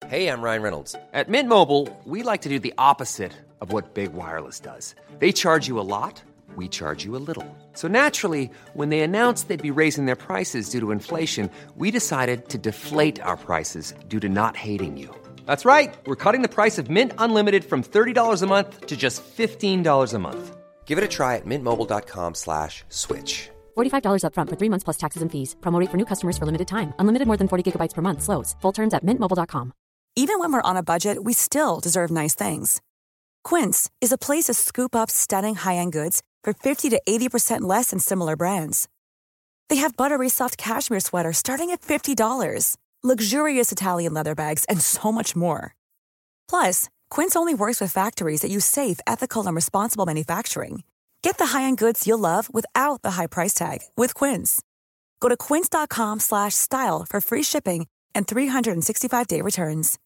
Hey, I'm Ryan Reynolds. At Mint Mobile, we like to do the opposite of what Big Wireless does. They charge you a lot, we charge you a little. So naturally, when they announced they'd be raising their prices due to inflation, we decided to deflate our prices due to not hating you. That's right. We're cutting the price of Mint Unlimited from $30 a month to just $15 a month. Give it a try at mintmobile.com/switch. $45 up front for 3 months plus taxes and fees. Promo rate for new customers for limited time. Unlimited more than 40 gigabytes per month. Slows full terms at mintmobile.com. Even when we're on a budget, we still deserve nice things. Quince is a place to scoop up stunning high-end goods for 50 to 80% less than similar brands. They have buttery soft cashmere sweaters starting at $50, luxurious Italian leather bags, and so much more. Plus, Quince only works with factories that use safe, ethical, and responsible manufacturing. Get the high-end goods you'll love without the high price tag with Quince. Go to quince.com/style for free shipping and 365-day returns.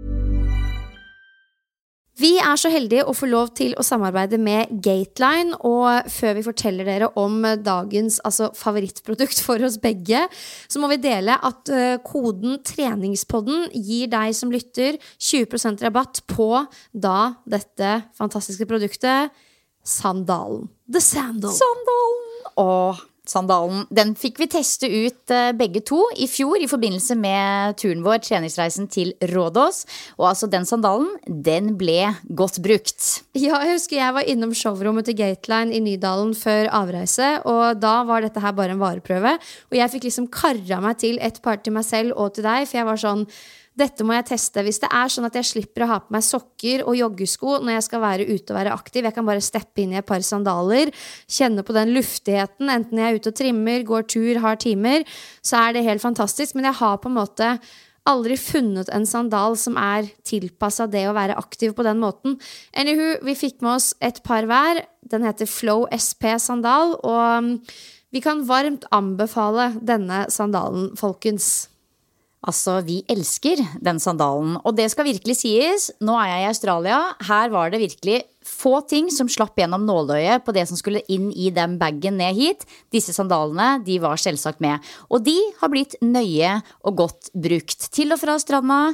Vi så heldige å få lov til å samarbeide med Gateline, og før vi forteller dere om dagens favorittprodukt for oss begge, så må vi dele at koden treningspodden gir deg som lytter 20% rabatt på da dette fantastiske produktet, sandalen. The Sandal. Sandalen. Sandalen, den fikk vi teste ut begge to i fjor i forbindelse med turen vår, treningsreisen til Rådås. Og altså den sandalen, den ble godt brukt. Ja, jeg husker jeg var innom showrommet til Gateline i Nydalen før avreise, og da var dette her bare en vareprøve. Og jeg fikk liksom karret meg til et par til meg selv og til deg, for jeg var sånn, dette må jeg teste. Hvis det sånn at jeg slipper å ha på meg sokker og joggesko når jeg skal være ute og være aktiv, jeg kan bare steppe inn i et par sandaler, kjenne på den luftigheten, enten jeg ute og trimmer, går tur, har timer, så det helt fantastisk. Men jeg har på en måte aldri funnet en sandal som tilpasset det å være aktiv på den måten. Anywho, vi fikk med oss et par hver. Den heter Flow SP sandal, og vi kan varmt anbefale denne sandalen, folkens. Altså, vi elsker den sandalen, og det skal virkelig sies. Nå jeg i Australia, her var det virkelig få ting som slapp gjennom nåløyet på det som skulle inn i den baggen ned hit. Disse sandalene, de var selvsagt med. Og de har blitt nøye og godt brukt. Til og fra stranda,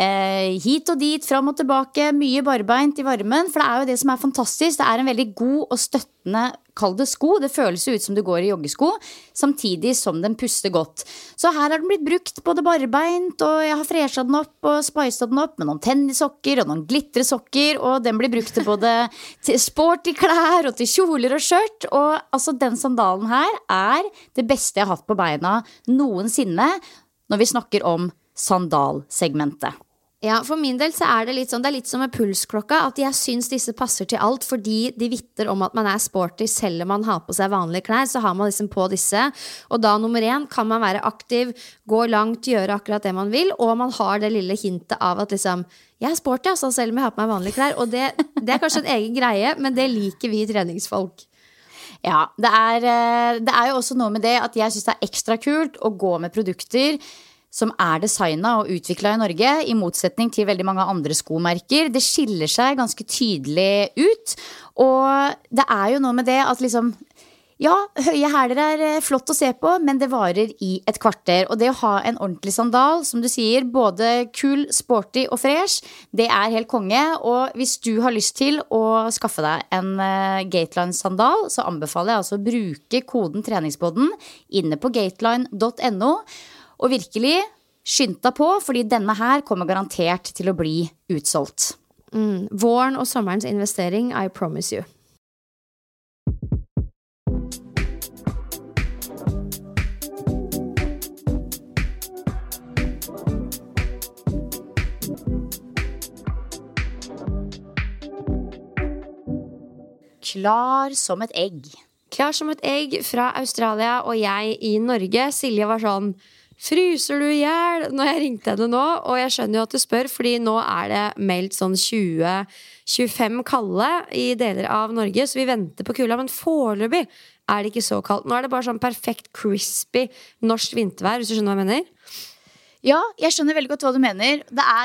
hit og dit, fram og tilbake, mye barbeint i varmen, for det jo det som fantastisk. Det en veldig god og støttende, kall det sko. Det føles ut som du går i joggesko, samtidig som den puster godt. Så her har den blitt brukt både barbeint, og jeg har freshet den opp og spicet den opp med noen tennissokker og noen glitresokker, og den blir brukt til både til sporty klær og til kjoler og skjørt. Og altså den sandalen her det beste jeg har hatt på beina noensinne når vi snakker om sandalsegmentet. Ja, for min del så det litt sånn, det litt som med pulsklokka, at jeg synes disse passer til alt, fordi de vitter om at man sporty, selv om man har på seg vanlige klær, så har man liksom på disse, og da nummer 1 kan man være aktiv, gå langt, gjøre akkurat det man vil, og man har det lille hintet av at liksom, jeg sporty, altså, selv om jeg har på meg vanlige klær, og det kanskje en egen greie, men det liker vi treningsfolk. Ja, det jo også noe med det at jeg synes det ekstra kult å gå med produkter som designet og utviklet i Norge, i motsetning til veldig mange andre skomerker. Det skiller seg ganske tydelig ut, og det jo noe med det at liksom, ja, høye hæler flott å se på, men det varer i et kvarter, og det å ha en ordentlig sandal, som du sier, både kul, sporty og fresh, det helt konge, og hvis du har lyst til å skaffe deg en Gateline-sandal, så anbefaler jeg altså å bruke koden treningspodden inne på gateline.no, og virkelig skynd deg på, fordi denne her kommer garantert til å bli utsolgt. Våren og sommerens investering, I promise you. Klar som et egg. Klar som et egg fra Australia, og jeg i Norge. Silje var sånn, fryser du ihjel? Når jeg ringte henne nå, og jeg skjønner jo at du spør, fordi nå det meldt sånn 20-25 kalde i deler av Norge, så vi venter på kulda, men foreløpig det ikke så kaldt. Nå det bare sånn perfekt crispy norsk vintervær, hvis du skjønner hva jeg mener? Ja, jeg skjønner veldig godt hva du mener.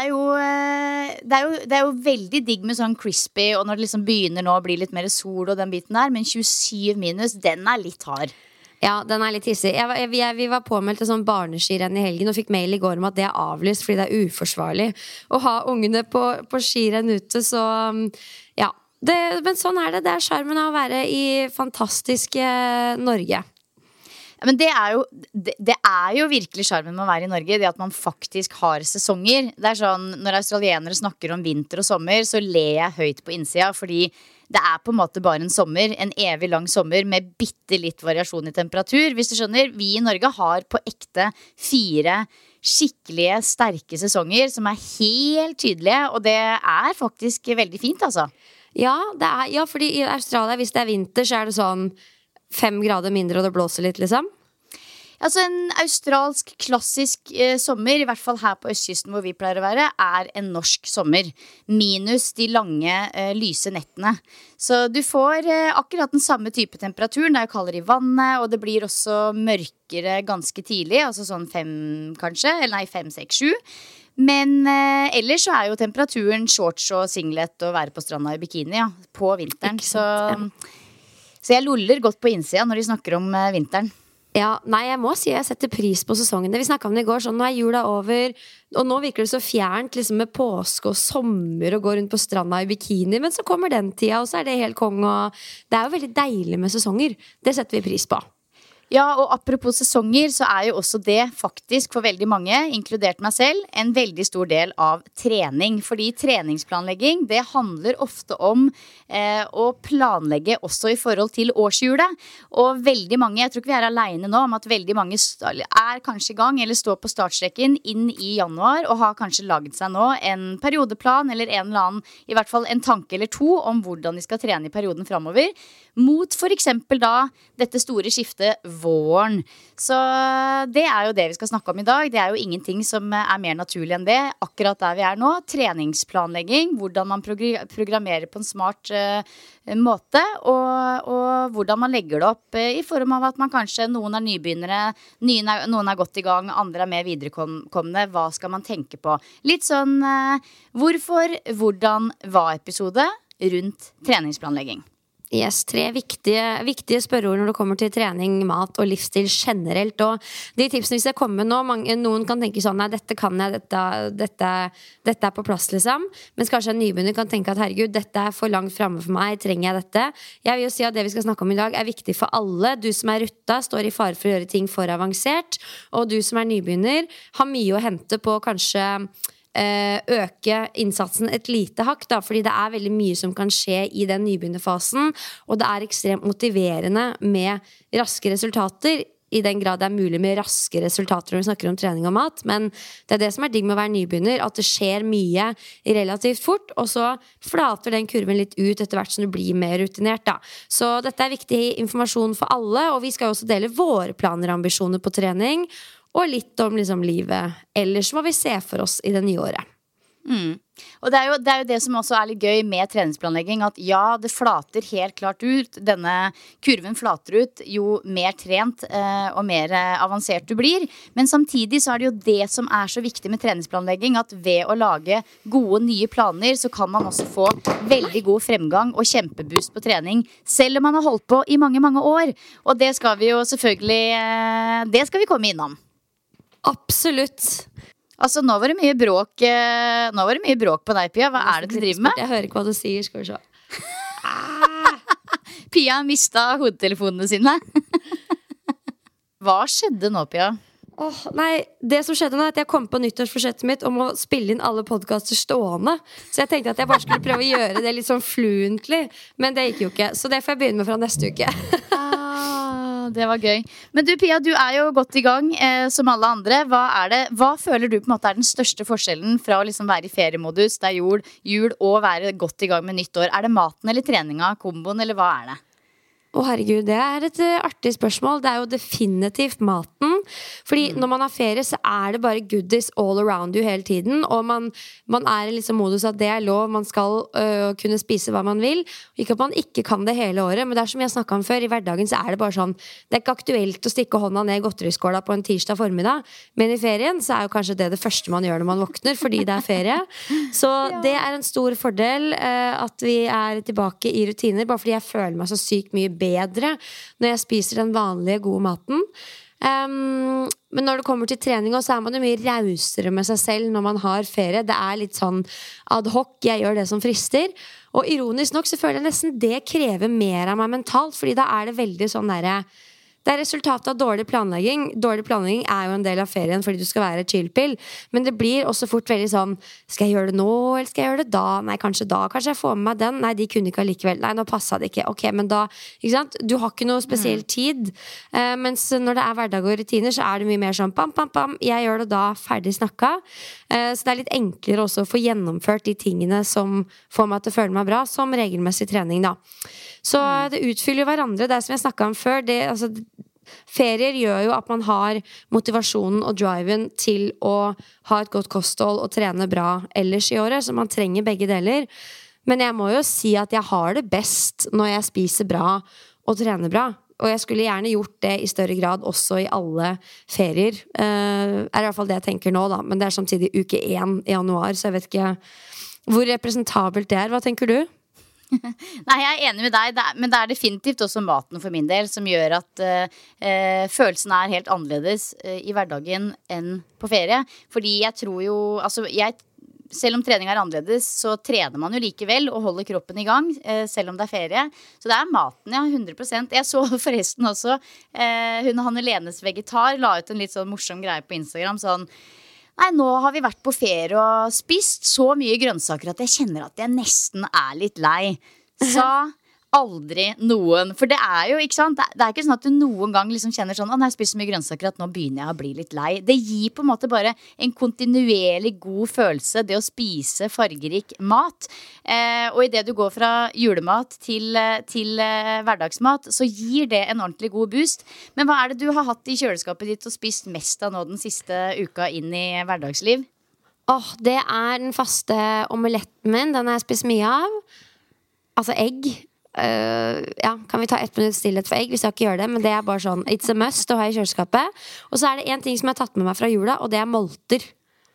Det jo veldig digg med sånn crispy, og når det liksom begynner nå å bli litt mer sol og den biten der, men 27 minus, den litt hard. Ja, den litt hissig. Vi var påmeldt en sånn barneskirenn i helgen og fikk mail i går om at det avlyst fordi det uforsvarlig å ha ungene på skirenn ute, så ja. Men sånn det. Det skjermen av å være i fantastiske Norge. Men det jo virkelig skjermen med å være i Norge. Det at man faktisk har sesonger. Det sånn, når australienere snakker om vinter og sommer, så ler jeg høyt på innsida, fordi det på en måte bare en sommer, en evig lang sommer med bitte litt variasjon i temperatur. Hvis du skjønner, vi i Norge har på ekte 4 skikkelige, sterke sesonger som helt tydelige, og det faktisk veldig fint, altså. Ja, fordi i Australia, hvis det vinter, så det sånn 5 grader mindre og det blåser litt, liksom? Altså en australsk klassisk sommer, i hvert fall her på østkysten hvor vi pleier å være, en norsk sommer. Minus de lange, lyse nettene. Så du får akkurat den samme type temperatur. Det jo kaldere i vannet, og det blir også mørkere ganske tidlig. Altså sånn 5 kanskje, eller nei 5, 6, 7. Men ellers så jo temperaturen shorts og singlet og være på stranda i bikini på vinteren. Så jeg luller godt på innsida når de snakker om vinteren. Ja, nei, jeg må si jeg setter pris på sesongene. Vi snakket om det i går, sånn nå jula over, og nå virker det så fjernt liksom med påske og sommer og gå rundt på stranda i bikini, men så kommer den tida, og så det helt kong, og det jo veldig deilig med sesonger. Det setter vi pris på. Ja, og apropos sesonger, så jo også det faktisk for veldig mange, inkludert meg selv, en veldig stor del av trening. Fordi treningsplanlegging, det handler ofte om å planlegge også i forhold til årshjulet. Og veldig mange, jeg tror ikke vi alene nå, om at veldig mange kanskje i gang, eller står på startstreken inn i januar, og har kanskje laget seg nå en periodeplan, eller en eller annen, i hvert fall en tanke eller to, om hvordan de skal trene i perioden fremover, mot for eksempel da dette store skiftet våren. Så det jo det vi skal snakke om i dag. Det jo ingenting som mer naturlig enn det. Akkurat der vi nå. Treningsplanlegging, hvordan man programmerer på en smart måte, og hvordan man legger det opp i form av at man kanskje, noen nybegynnere, noen godt i gang, andre mer viderekomne. Hva skal man tenke på? Litt sånn hvorfor, hvordan, hva-episode rundt treningsplanlegging. Yes, 3 viktige spørreord når det kommer til trening, mat og livsstil generelt. Og de tipsene hvis jeg kommer nå, noen kan tenke sånn, nei, dette kan jeg, dette på plass liksom. Mens kanskje en nybegynner kan tenke at herregud, dette for langt fremme for meg, trenger jeg dette? Jeg vil jo si at det vi skal snakke om i dag viktig for alle. Du som rutta, står i fare for å gjøre ting for avansert. Og du som nybegynner, har mye å hente på kanskje øke innsatsen et lite hakk da, fordi det veldig mye som kan skje i den nybegynnerfasen, og det ekstremt motiverende med raske resultater, i den grad det mulig med raske resultater når vi snakker om trening og mat, men det det som digg med å være nybegynner, at det skjer mye relativt fort, og så flater den kurven litt ut etter hvert som du blir mer rutinert da. Så dette viktig informasjon for alle, og vi skal jo også dele våre planer og ambisjoner på trening, og litt om liksom livet ellers hva vi ser for oss i det nye året. Og det jo det som også litt gøy med treningsplanlegging, at ja, det flater helt klart ut. Denne kurven flater ut jo mer trent og mer avansert du blir. Men samtidig så det jo det som så viktig med treningsplanlegging, at ved å lage gode nye planer, så kan man også få veldig god fremgang og kjempeboost på trening, selv om man har holdt på i mange, mange år. Og det skal vi jo selvfølgelig, det skal vi komme innom. Absolutt. Altså, nå var det mye bråk på deg, Pia. Hva det du driver med? Jeg hører ikke hva du sier, skal vi se. Pia mistet hodetelefonene sine. Hva skjedde nå, Pia? Nei, det som skjedde nå at jeg kom på nyttårsforsettet mitt om å spille inn alle podcaster stående. Så jeg tenkte at jeg bare skulle prøve å gjøre det litt sånn fluently, men det gikk jo ikke. Så det får jeg begynne med fra neste uke. Det var gøy. Men du, Pia, du jo godt i gang som alle andre. Hva føler du på en måte den største forskjellen fra å liksom være i feriemodus, det jul og være godt i gang med nytt år? Det maten eller treninga, komboen, eller hva det? Herregud, det et artig spørsmål. Det jo definitivt maten. Fordi når man har ferie, så det bare goodies all around you hele tiden. Og man i liksom modus at det lov. Man skal kunne spise hva man vil. Ikke at man ikke kan det hele året, men det som jeg snakket om før, i hverdagen så det bare sånn, det ikke aktuelt å stikke hånda ned i godteriskåla på en tirsdag formiddag. Men i ferien så jo kanskje det første man gjør når man våkner, fordi det ferie. Så det en stor fordel at vi tilbake i rutiner, bare fordi jeg føler meg så sykt mye bedre når jeg spiser den vanlige gode maten. Men når det kommer til trening også, så man jo mye rausere med seg selv når man har ferie. Det litt sånn ad hoc, jeg gjør det som frister. Og ironisk nok så føler jeg nesten det krever mer av meg mentalt, fordi da det veldig sånn derre det resultatet av dårlig planlegging. Dårlig planlegging jo en del av ferien fordi du skal være chillpill. Men det blir også fort veldig sånn, skal jeg gjøre det nå, eller skal jeg gjøre det da? Nei, kanskje da, kanskje jeg får med meg den. Nei, de kunne ikke allikevel. Nei, nå passet det ikke. Ok, men da, ikke sant? Du har ikke noe spesiell tid. Mens når det hverdag og rutiner, så det mye mer sånn, bam, bam, bam, jeg gjør det da, ferdig snakka. Så det litt enklere også å få gjennomført de tingene som får meg til å føle meg bra, som regelmessig trening da. Så det utfyller jo hverandre. Det som jeg snakket om før, ferier gjør jo at man har motivasjonen og driven til å ha et godt kosthold og trene bra ellers i året, så man trenger begge deler. Men jeg må jo si at jeg har det best når jeg spiser bra og trener bra. Og jeg skulle gjerne gjort det i større grad også i alle ferier. I hvert fall det jeg tenker nå da. Men det samtidig uke 1 i januar, så jeg vet ikke hvor representabelt det Hva tenker du? Nei, jeg enig med deg, men det definitivt også maten for min del som gjør at følelsen helt annerledes i hverdagen enn på ferie. Fordi jeg tror jo, selv om trening annerledes, så trener man jo likevel og holder kroppen i gang, selv om det ferie. Så det maten, ja, 100%. Jeg så forresten også, Hanne Lenes vegetar la ut en litt sånn morsom greie på Instagram, sånn nei, nå har vi vært på ferie og spist så mye grønnsaker at jeg kjenner at jeg nesten litt lei. Sa aldri noen. For det jo, ikke sant? Det ikke sånn at du noen gang liksom kjenner sånn, når jeg spiser så mye grønnsaker at nå begynner jeg å bli litt lei. Det gir på en måte bare en kontinuerlig god følelse, det å spise fargerik mat. Og i det du går fra julemat til hverdagsmat, så gir det en ordentlig god boost. Men hva det du har hatt i kjøleskapet ditt og spist mest av nå den siste uka inn i hverdagsliv? Det den faste omeletten min. Den har jeg spist mye av. Altså egg. Kan vi ta 1 minutt stillhet for egg hvis jeg ikke gjør det, men det bare sånn it's a must å ha i kjøleskapet. Og så det en ting som jeg har tatt med meg fra jula, og det molter.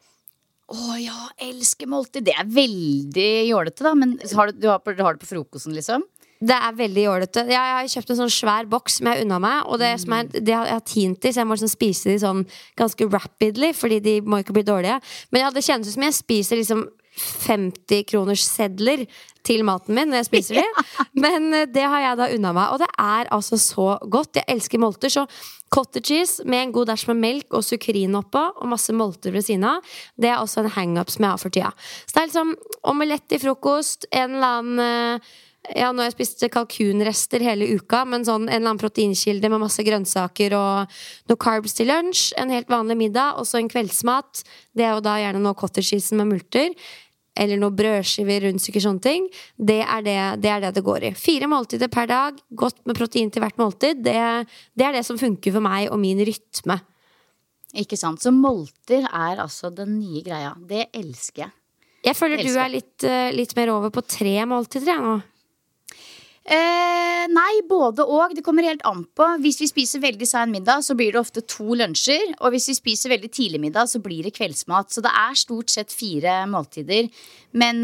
Ja, elsker molter. Det veldig jålete da. Men har du det på frokosten liksom? Det veldig jålete. Jeg har kjøpt en sånn svær boks som jeg unna meg, og det som det har jeg tint i, så jeg må liksom spise de sånn ganske rapidly, fordi de må ikke bli dårlige. Men det kjennes som jeg spiser liksom 50 kroners sedler til maten min når jeg spiser det. Men det har jeg da unna meg, og det altså så godt. Jeg elsker molter, så cottage cheese med en god dash med melk og sukkerin oppå, og masse molter ved siden av. Det også en hang-up som jeg har for tida. Så det liksom omelett i frokost, en eller annen nå har jeg spist kalkunrester hele uka, men sånn en eller annen proteinkilde med masse grønnsaker og noe carbs til lunsj, en helt vanlig middag, og så en kveldsmat. Det jo da gjerne noe cottage cheese med multer, eller noe brødskiver, rundstykker, sånne ting. Det det går i. 4 måltider per dag, godt med protein til hvert måltid. Det det som funker for meg og min rytme. Ikke sant, så molter altså den nye greia. Det elsker jeg. Jeg føler du litt mer over på 3 måltider jeg nå. Nei, både og. Det kommer helt an på. Hvis vi spiser veldig sen middag, så blir det ofte 2 lunsjer. Og hvis vi spiser veldig tidlig middag, så blir det kveldsmat. Så det stort sett 4 måltider. Men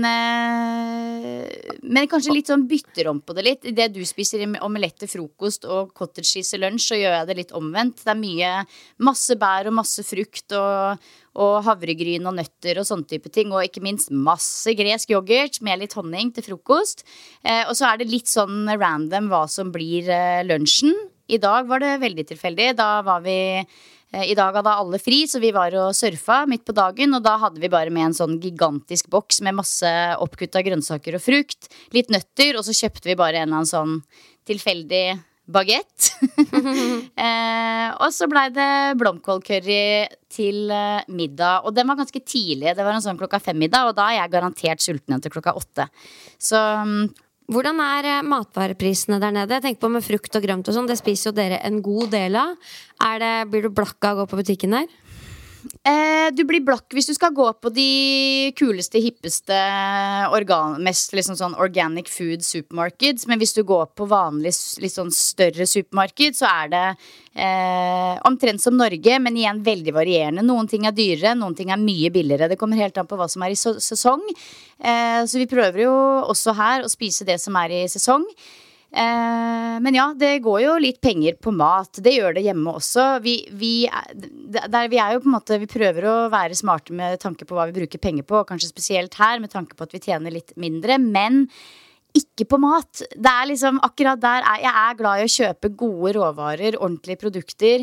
kanskje litt sånn bytter om på det litt. I det du spiser omelett til frokost og cottage cheese til lunsj, så gjør jeg det litt omvendt. Det masse bær og masse frukt og havregryn og nøtter og sånne type ting. Og ikke minst masse gresk yoghurt med litt honning til frokost. Og så det litt sånn random hva som blir lunsjen. I dag var det veldig tilfeldig. I dag hadde alle fri, så vi var og surfa midt på dagen. Og da hadde vi bare med en sånn gigantisk boks med masse oppkutta grønnsaker og frukt. Litt nøtter, og så kjøpte vi bare en eller annen sånn tilfeldig baguette. Og så ble det blomkålcurry til middag. Og den var ganske tidlig. Det var en sånn 5:00 middag, og da jeg garantert sulten til 8:00. Så hvordan matvareprisene der nede? Jeg tenker på med frukt og grønt og sånn. Det spiser jo dere en god del av. Blir du blakka av å gå på butikken der? Du blir blakk hvis du skal gå på de kuleste, hippeste mest liksom sånn organic food supermarkeds. Men hvis du går på vanlig litt sånn større supermarked, så det omtrent som Norge, men igjen veldig varierende. Noen ting dyrere, noen ting mye billigere. Det kommer helt an på hva som i sesong. Så vi prøver jo også her å spise det som i sesong. Men ja, det går jo litt penger på mat. Det gjør det hjemme også. Vi er jo på en måte, vi prøver å være smarte med tanke på hva vi bruker penger på, kanskje spesielt her med tanke på at vi tjener litt mindre, men ikke på mat. Det liksom akkurat der jeg glad i å kjøpe gode råvarer, ordentlige produkter,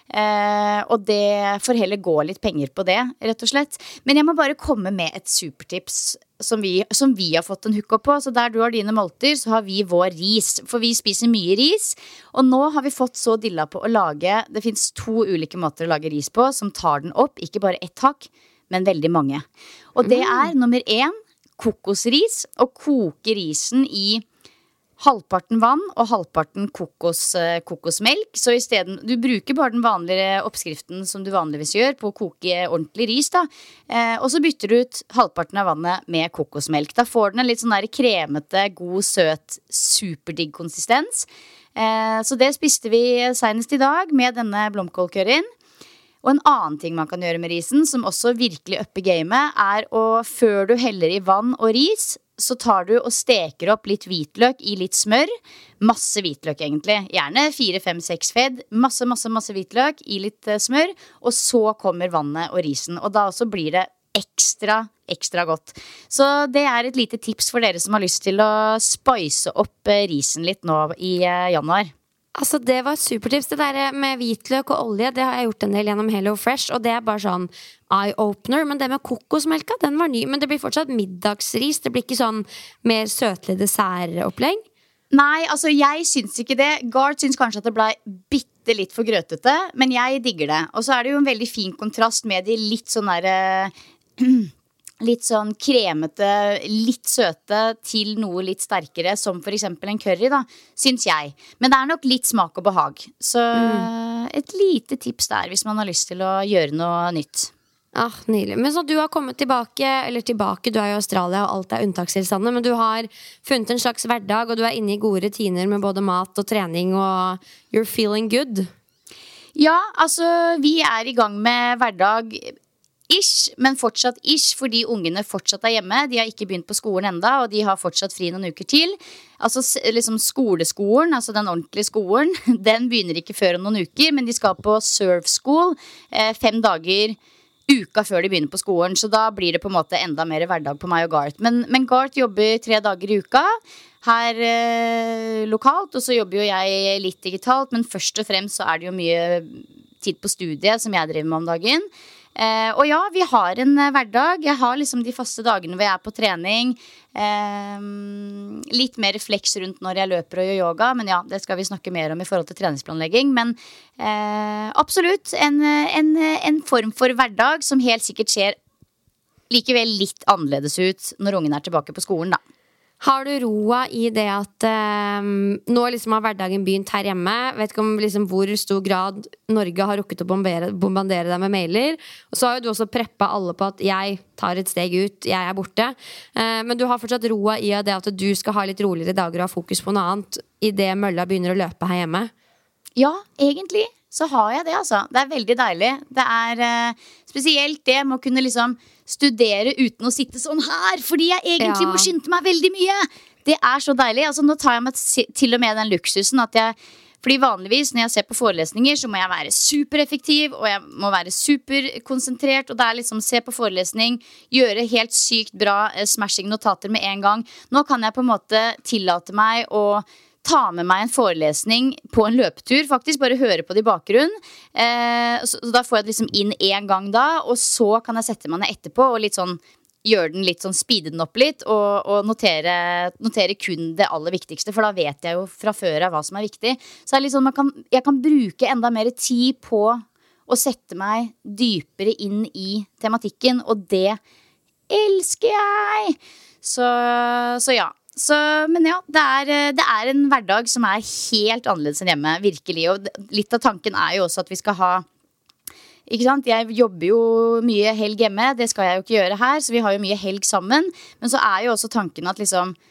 og det får heller gå litt penger på det, rett og slett. Men jeg må bare komme med et supertips som vi har fått en hook på. Så der du har dine måltider, så har vi vår ris. For vi spiser mye ris, og nå har vi fått så dilla på å lage, det finnes 2 ulike måter å lage ris på, som tar den opp, ikke bare ett hakk, men veldig mange. Og det nummer 1, kokosris, og koke risen i halvparten vann og halvparten kokosmelk. Så i stedet, du bruker bare den vanlige oppskriften som du vanligvis gjør på å koke ordentlig ris da. Og så bytter du ut halvparten av vannet med kokosmelk. Da får den en litt sånn der kremete, god, søt, superdigg konsistens. Så det spiste vi senest i dag med denne blomkålcurryen. Og en annen ting man kan gjøre med risen, som også virkelig upper gamet, før du heller i vann og ris, så tar du og steker opp litt hvitløk i litt smør. Masse hvitløk egentlig. Gjerne 4, 5, 6 fedd. Masse hvitløk i litt smør. Og så kommer vannet og risen. Og da også blir det ekstra godt. Så det et lite tips for dere som har lyst til å spice opp risen litt nå i januar. Altså det var supertips. Det der med hvitløk og olje, det har jeg gjort en del gjennom Hello Fresh, og det bare sånn eye-opener. Men det med kokosmelka, den var ny. Men det blir fortsatt middagsris. Det blir ikke sånn mer søtlig dessertopplegg. Nei, altså jeg syns ikke det. Gard syns kanskje at det ble bitte litt for grøtete, men jeg digger det. Og så det jo en veldig fin kontrast med de litt sånn der litt sånn kremete, litt søte til noe litt sterkere, som for eksempel en curry da, syns jeg. Men det nok litt smak og behag. Så et lite tips der hvis man har lyst til å gjøre noe nytt. Nydelig. Men så du har kommet tilbake, du i Australia og alt unntakstilstandene, men du har funnet en slags hverdag, og du inne i gode rutiner med både mat og trening, og you're feeling good. Ja, altså vi i gang med hverdag ish, men fortsatt ish, fordi ungene fortsatt hjemme. De har ikke begynt på skolen enda, og de har fortsatt fri noen uker til. Altså liksom skolen, altså den ordentlige skolen, den begynner ikke før om noen uker, men de skal på surf school 5 dager uka før de begynner på skolen, så da blir det på en måte enda mer hverdag på meg og Garth. Men Garth jobber 3 dager i uka her lokalt, og så jobber jo jeg litt digitalt, men først og fremst så det jo mye tid på studiet som jeg driver med om dagen. Og ja, vi har en hverdag. Jeg har liksom de faste dagene hvor jeg på trening, litt mer refleks rundt når jeg løper og gjør yoga. Men ja, det skal vi snakke mer om i forhold til treningsplanlegging. Men absolutt en form for hverdag som helt sikkert ser likevel litt annerledes ut når ungen tilbake på skolen da. Har du roa i det at nå liksom har hverdagen begynt her hjemme? Vet ikke om liksom hvor stor grad Norge har rukket å bombardere deg med mailer. Og så har jo du også preppet alle på at jeg tar et steg ut, jeg borte. Men du har fortsatt roa i det at du skal ha litt roligere dager og ha fokus på noe annet i det mølla begynner å løpe her hjemme. Ja, egentlig så har jeg det altså. Det veldig deilig. Det spesielt det med å kunne liksom studere uten å sitte sånn her, fordi jeg egentlig må skynde meg veldig mye. Det så deilig. Altså nå tar jeg meg til og med den luksusen at fordi vanligvis når jeg ser på forelesninger så må jeg være supereffektiv, og jeg må være superkonsentrert, og det liksom se på forelesning, gjøre helt sykt bra smashing notater med en gang. Nå kan jeg på en måte tillate meg å ta med meg en forelesning på en løpetur, faktisk bare høre på det i bakgrunn. Så da får jeg det liksom inn en gang da, og så kan jeg sette meg ned etterpå og litt sånn, gjøre den litt sånn, speede den opp litt og notere kun det aller viktigste, for da vet jeg jo fra før hva som viktig. Så det litt sånn, jeg kan bruke enda mer tid på å sette meg dypere inn i tematikken, og det elsker jeg! Så ja. Men ja, det en hverdag som helt annerledes enn hjemme, virkelig. Og litt av tanken jo også at vi skal ha, ikke sant? Jeg jobber jo mye helg hjemme, det skal jeg jo ikke gjøre her, så vi har jo mye helg sammen. Men så jo også tanken at liksom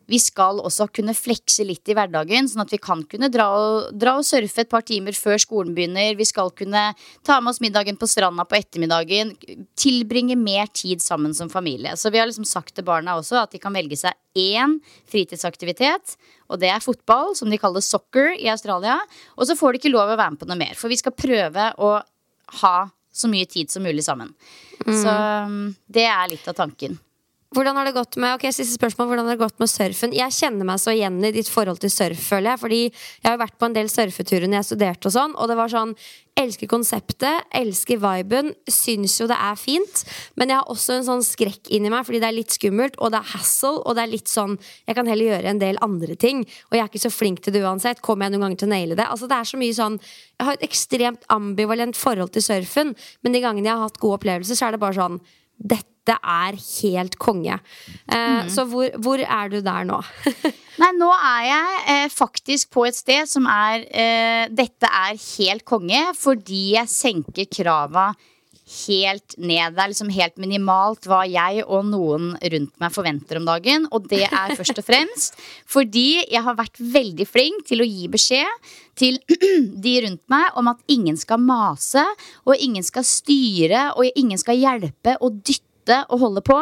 vi skal også kunne flekse litt i hverdagen, sånn at vi kan kunne dra og surfe et par timer før skolen begynner. Vi skal kunne ta med oss middagen på stranda på ettermiddagen, tilbringe mer tid sammen som familie. Så vi har liksom sagt til barna også at de kan velge seg én fritidsaktivitet, og det er fotball, som de kaller soccer i Australia. Og så får de ikke lov å være med på noe mer, for vi skal prøve å ha så mye tid som mulig sammen. Så det er litt av tanken. Hvordan har det gått med, siste spørsmål, hvordan har det gått med surfen? Jeg kjenner meg så igjen i ditt forhold til surf, føler jeg. Fordi jeg har jo vært på en del surfeturer når jeg studerte og sånn. Og det var sånn, elsker konseptet, elsker viben, synes jo det er fint. Men jeg har også en sånn skrekk inni meg, fordi det er litt skummelt, og det er hassle, og det er litt sånn, jeg kan heller gjøre en del andre ting. Og jeg er ikke så flink til det uansett, kommer jeg noen ganger til å naile det? Altså det er så mye sånn, jeg har et ekstremt ambivalent forhold til surfen, men de gangene jeg har hatt gode opplevelser, så er det bare sånn, dette er helt konge. Så hvor er du der nå? Nei, nå er jeg faktisk på et sted som dette er helt konge, fordi jeg senker krava helt ned. Det er liksom helt minimalt hva jeg og noen rundt meg forventer om dagen. Og det er først og fremst fordi jeg har vært veldig flink til å gi beskjed til de rundt meg om at ingen skal mase, og ingen skal styre, og ingen skal hjelpe og dytte og holde på.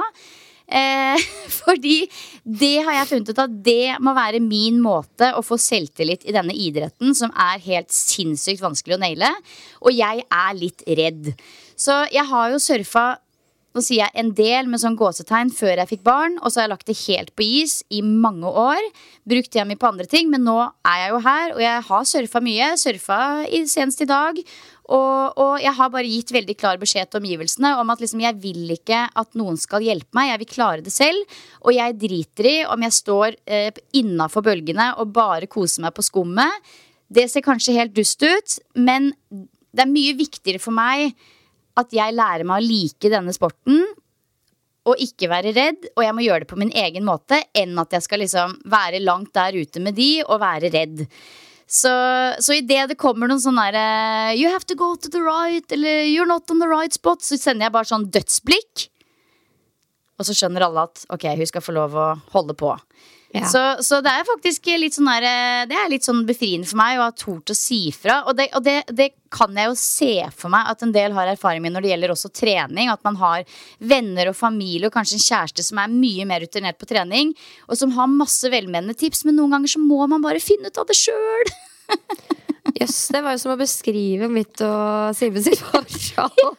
Fordi det har jeg funnet ut at det må være min måte å få selvtillit i denne idretten, som er helt sinnssykt vanskelig å naile. Og jeg er litt redd. Så jeg har jo surfet, nå sier jeg en del med sånn gåsetegn før jeg fikk barn, og så har jeg lagt det helt på is i mange år, brukt tida mi på andre ting, men nå er jeg jo her, og jeg har surfet mye, senest i dag, og jeg har bare gitt veldig klar beskjed til omgivelsene om at liksom, jeg vil ikke at noen skal hjelpe meg, jeg vil klare det selv, og jeg driter i om jeg står innenfor bølgene og bare koser meg på skummet. Det ser kanskje helt dust ut, men det er mye viktigere for meg at jeg lærer meg å like denne sporten og ikke være redd, og jeg må gjøre det på min egen måte, enn at jeg skal liksom være langt der ute med de og være redd. Så i det kommer noen sånn der you have to go to the right, eller you're not on the right spot, så sender jeg bare sånn dødsblikk, og så skjønner alle at ok, hun skal få lov å holde på. Ja. Så det er faktisk litt sånn der, det er litt sånn befriende for meg å ha tort å si fra, og det kan jeg jo se for meg at en del har erfaring med når det gjelder også trening, at man har venner og familie og kanskje en kjæreste som er mye mer rutinert på trening, og som har masse velmenende tips, men noen ganger så må man bare finne ut av det selv. Jøss, det var jo som å beskrive mitt og Simen sitt forhold.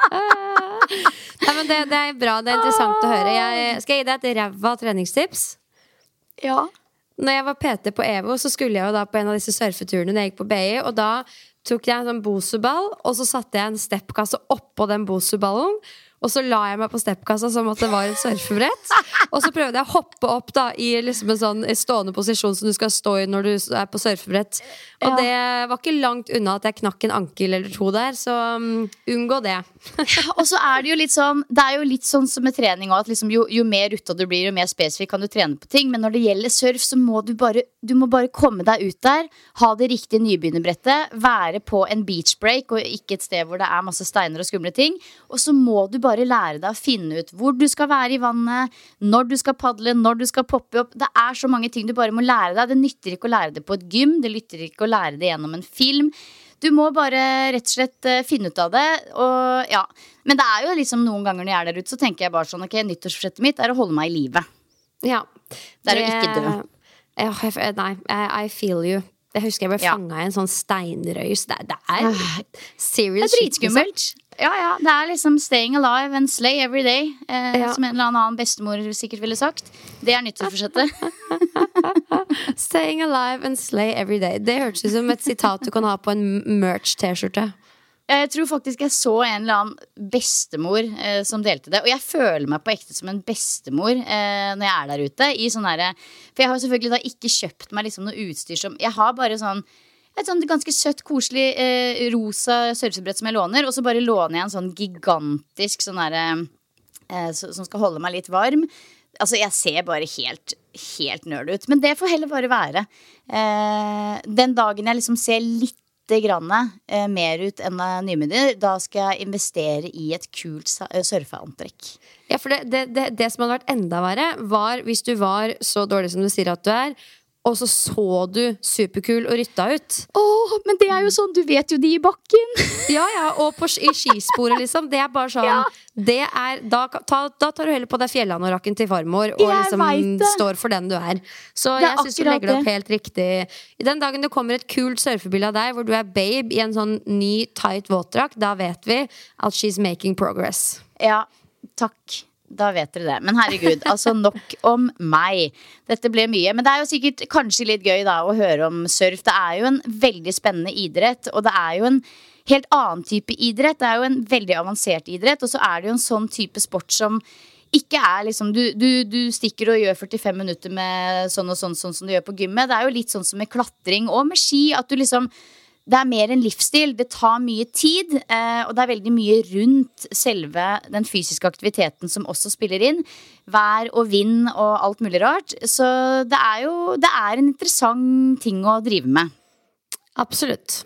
Nei, men det er bra, det er interessant å høre. Jeg skal gi deg et ræva treningstips. Ja. Når jeg var PT på Evo, så skulle jeg jo da på en av disse surfeturene når jeg gikk på BI, og da tok jeg en sånn Bosu-ball, og så satte jeg en steppkasse oppå den Bosu-ballen, og så la jeg meg på steppkassa som at det var et surfebrett. Og så prøvde jeg å hoppe opp da i liksom en sånn stående posisjon som du skal stå i når du er på surfebrett. Og det var ikke langt unna at jeg knakk en ankel eller to der, så unngå det. Og så er det jo litt sånn, det er jo litt sånn som med trening også, at liksom jo mer rutta du blir, jo mer spesifikt kan du trene på ting. Men når det gjelder surf, så må du må bare komme deg ut der, ha det riktige nybegynnerbrettet, være på en beach break og ikke et sted hvor det er masse steiner og skumle ting. Og så må du bare lære deg å finne ut hvor du skal være i vannet, når du skal paddle, når du skal poppe opp. Det er så mange ting du bare må lære deg. Det nytter ikke å lære det på et gym, det nytter ikke å lære det gjennom en film. Du må bare rett og slett finne ut av det. Og ja, men det er jo liksom noen ganger når jeg er der ute, så tenker jeg bare sånn, ok, nyttårsforsettet mitt er å holde meg i livet. Ja. Det er å ikke dø. Nei, I feel you. Jeg husker jeg ble fanget i en sånn steinrøys. Det er serious. Det er dritskummelt. Ja, det er liksom staying alive and slay every day, som en eller annen bestemor sikkert ville sagt. Det er nyttårsforsettet. Staying alive and slay every day. Det hørtes ut som et sitat du kan ha på en merch-t-skjorte. Jeg tror faktisk jeg så en eller annen bestemor som delte det. Og jeg føler meg på ekte som en bestemor når jeg er der ute i sånn her, for jeg har selvfølgelig da ikke kjøpt meg liksom noe utstyr som, jeg har bare sånn et sånn ganske søtt, koselig rosa surfebrett som jeg låner, og så bare låner jeg en sånn gigantisk sånn her, som skal holde meg litt varm. Altså jeg ser bare helt nerd ut, men det får heller bare være. Den dagen jeg liksom ser litt bitte granne mer ut enn nymidler. Da skal jeg investere i et kult surfeantrekk. Ja, for det som hadde vært enda verre var hvis du var så dårlig som du sier at du og så du superkul og rytta ut. Men det jo sånn, du vet jo de I bakken. Ja, og I skisporet liksom. Det bare sånn da tar du heller på deg fjellanorakken til farmor og liksom står for den du Så jeg synes du legger det opp helt riktig. I den dagen det kommer et kult surfebilde av deg hvor du babe I en sånn ny tight våtdrakt, da vet vi at she's making progress. Ja, takk. Da vet dere det. Men herregud, altså nok om meg. Dette ble mye. Men det jo sikkert kanskje litt gøy da å høre om surf. Det jo en veldig spennende idrett, og det jo en helt annen type idrett. Det jo en veldig avansert idrett, og så det jo en sånn type sport som ikke liksom du stikker og gjør 45 minutter med sånn og sånn som du gjør på gymmet. Det jo litt sånn som med klatring og med ski, at du liksom det mer en livsstil, det tar mye tid, og det veldig mye rundt selve den fysiske aktiviteten som også spiller inn. Vær og vind og alt mulig rart. Så det en interessant ting å drive med. Absolutt.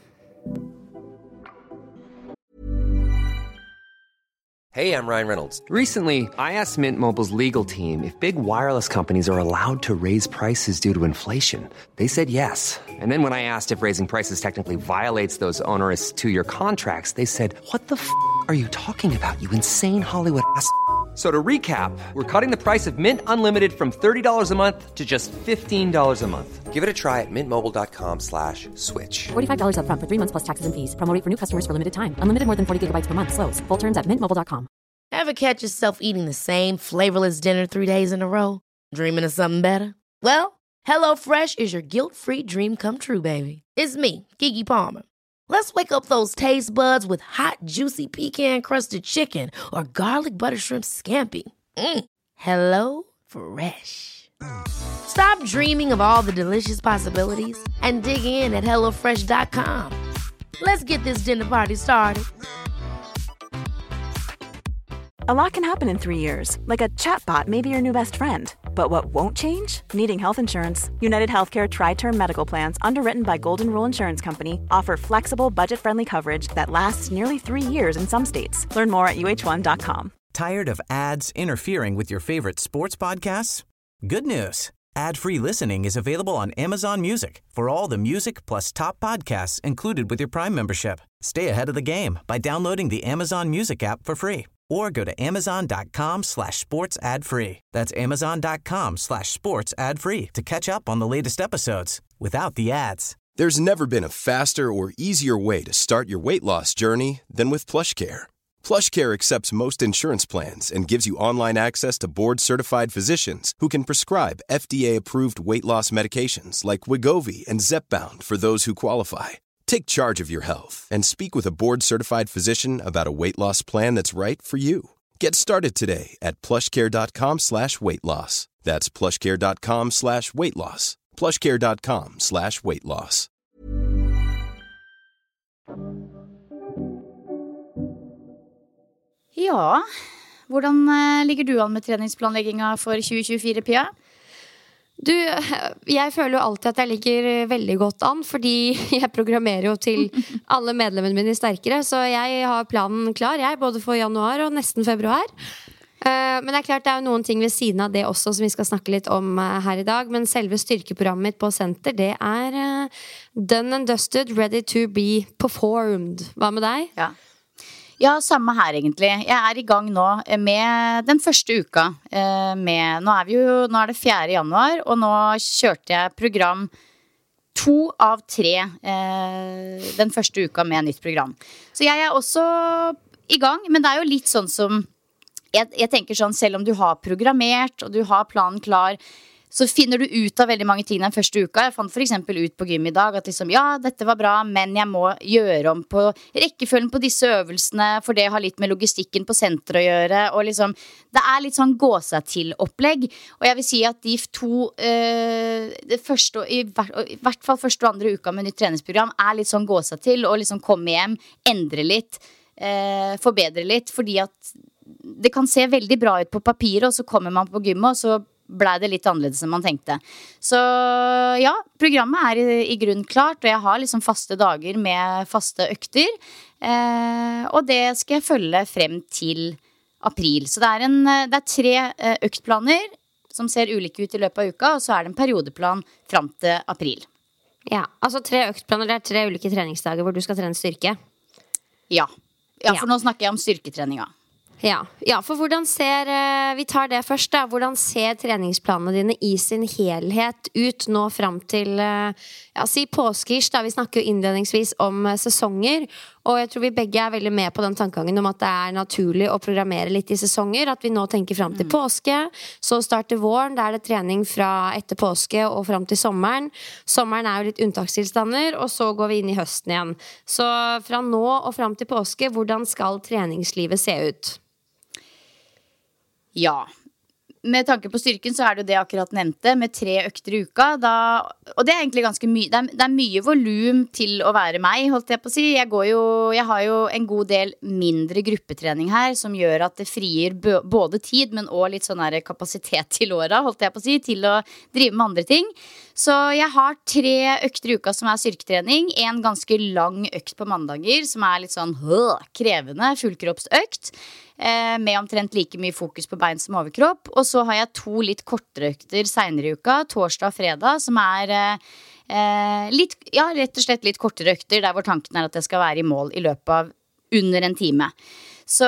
Hey, I'm Ryan Reynolds. Recently, I asked Mint Mobile's legal team if big wireless companies are allowed to raise prices due to inflation. They said yes. And then when I asked if raising prices technically violates those onerous two-year contracts, they said, "What the f*** are you talking about, you insane Hollywood ass?" So to recap, we're cutting the price of Mint Unlimited from $30 a month to just $15 a month. Give it a try at mintmobile.com/switch. $45 up front for 3 months plus taxes and fees. Promo rate for new customers for limited time. Unlimited more than 40 gigabytes per month. Slows full terms at mintmobile.com. Ever catch yourself eating the same flavorless dinner 3 days in a row? Dreaming of something better? Well, HelloFresh is your guilt-free dream come true, baby. It's me, Keke Palmer. Let's wake up those taste buds with hot, juicy pecan-crusted chicken or garlic butter shrimp scampi. Hello Fresh. Stop dreaming of all the delicious possibilities and dig in at HelloFresh.com. Let's get this dinner party started. A lot can happen in 3 years, like a chatbot may be your new best friend. But what won't change? Needing health insurance. United Healthcare Tri-Term Medical Plans, underwritten by Golden Rule Insurance Company, offer flexible, budget-friendly coverage that lasts nearly 3 years in some states. Learn more at uh1.com. Tired of ads interfering with your favorite sports podcasts? Good news. Ad-free listening is available on Amazon Music for all the music plus top podcasts included with your Prime membership. Stay ahead of the game by downloading the Amazon Music app for free. Or go to amazon.com/sports ad free. That's amazon.com/sports ad free to catch up on the latest episodes without the ads. There's never been a faster or easier way to start your weight loss journey than with PlushCare. PlushCare accepts most insurance plans and gives you online access to board-certified physicians who can prescribe FDA-approved weight loss medications like Wegovy and Zepbound for those who qualify. Take charge of your health and speak with a board-certified physician about a weight loss plan that's right for you. Get started today at plushcare.com/weight loss. That's plushcare.com/weight loss. plushcare.com/weight loss. Ja, hvordan ligger du an med treningsplanlegginga for 2024, Pia? Du, jeg føler jo alltid at jeg ligger veldig godt an, fordi jeg programmerer jo til alle medlemmene mine sterkere, så jeg har planen klar, både for januar og nesten februar. Men det klart det jo noen ting ved siden av det også som vi skal snakke litt om her i dag, men selve styrkeprogrammet mitt på senter, det done and dusted, ready to be performed. Hva med deg? Ja, samme her egentlig. Jeg I gang nå med den første uka. Nå det 4. januar, og nå kjørte jeg program 2 av 3 den første uka med nytt program. Så jeg også I gang, men det jo litt sånn som jeg tenker sånn, selv om du har programmert og du har planen klar, så finner du ut av veldig mange ting den første uka. Jeg fant for eksempel ut på gym I dag at liksom, ja, dette var bra, men jeg må gjøre om på rekkefølgen på disse øvelsene, for det har litt med logistikken på senter å gjøre, og liksom, det litt sånn gå seg til opplegg, og jeg vil si at de 2, det første, I hvert fall første og andre uka med nytt treningsprogram, litt sånn gå seg til, og liksom komme hjem, endre litt, forbedre litt, fordi at det kan se veldig bra ut på papiret, og så kommer man på gymmet, og så ble det litt annerledes enn man tenkte. Så ja, programmet i grunn klart, og jeg har liksom faste dager med faste økter. Og det skal jeg følge frem til april. Så det er 3 øktplaner som ser ulike ut i løpet av uka, og så er det en periodeplan frem til april. Ja, altså 3 øktplaner, det er 3 ulike treningsdager hvor du skal trene styrke. Ja, for nå snakker jeg om styrketreninga. Ja, for hvordan ser, vi tar det først da, hvordan ser treningsplanene dine i sin helhet ut nå frem til, si påskeish da, vi snakker jo innledningsvis om sesonger, og jeg tror vi begge er veldig med på den tankegangen om at det er naturlig å programmere litt i sesonger, at vi nå tenker frem til påske, så starter våren, der er det trening fra etter påske og frem til sommeren. Sommeren er jo litt unntakstilstander, og så går vi inn i høsten igjen. Så fra nå og frem til påske, hvordan skal treningslivet se ut? Ja, med tanke på styrken så er det jo det jeg akkurat nevnte, med 3 økter i uka, og det er egentlig ganske mye, det er mye volum til å være meg, holdt jeg på å si. Jeg har jo en god del mindre gruppetrening her, som gjør at det frier både tid, men også litt sånn her kapasitet til året, holdt jeg på å si, til å drive med andre ting. Så jeg har 3 økter i uka som er styrketrening, en ganske lang økt på mandager, som er litt sånn krevende, fullkroppsøkt, med omtrent like mye fokus på bein som overkropp. Og så har jeg 2 litt kortere økter senere i uka, torsdag og fredag, som er rett og slett litt kortere økter, der hvor tanken er at jeg skal være i mål i løpet av under en time. Så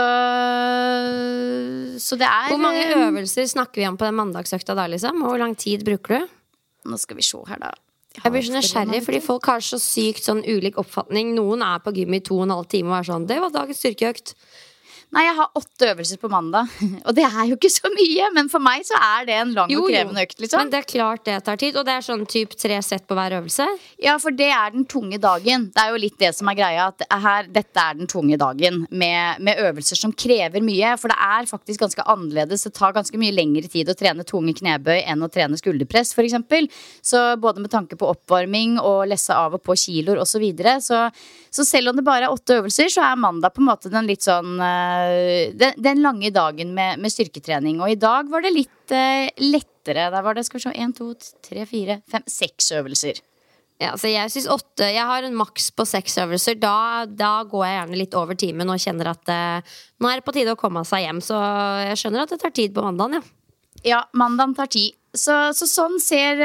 det er Hvor mange øvelser snakker vi om på den mandagsøkta da, liksom? Og hvor lang tid bruker du? Nå skal vi se her da. Jeg blir så nysgjerrig, fordi folk har så sykt sånn ulik oppfatning. Noen er på gym i 2,5 timer og er sånn, det var dagens styrkeøkt. Nei, jeg har 8 øvelser på mandag. Og det er jo ikke så mye, men for meg så er det en lang og krevende økt, liksom. Men det er klart det tar tid. Og det er sånn typ 3 sett på hver øvelse. Ja, for det er den tunge dagen. Det er jo litt det som er greia, at dette er den tunge dagen med øvelser som krever mye. For det er faktisk ganske annerledes. Det tar ganske mye lengre tid å trene tunge knebøy enn å trene skulderpress, for eksempel. Så både med tanke på oppvarming og lesse av og på kiloer og så videre. Så selv om det bare er 8 øvelser, så er mandag på en måte den litt sånn den lange dagen med styrketrening. Og i dag var det litt lettere. Der var det, skal vi se, 1, 2, 3, 4, 5, 6 øvelser. Ja, altså jeg synes 8. Jeg har en maks på 6 øvelser. Da går jeg gjerne litt over timen og kjenner at nå er det på tide å komme seg hjem. Så jeg skjønner at det tar tid på mandagen, ja. Ja, mandagen tar tid. Så sånn ser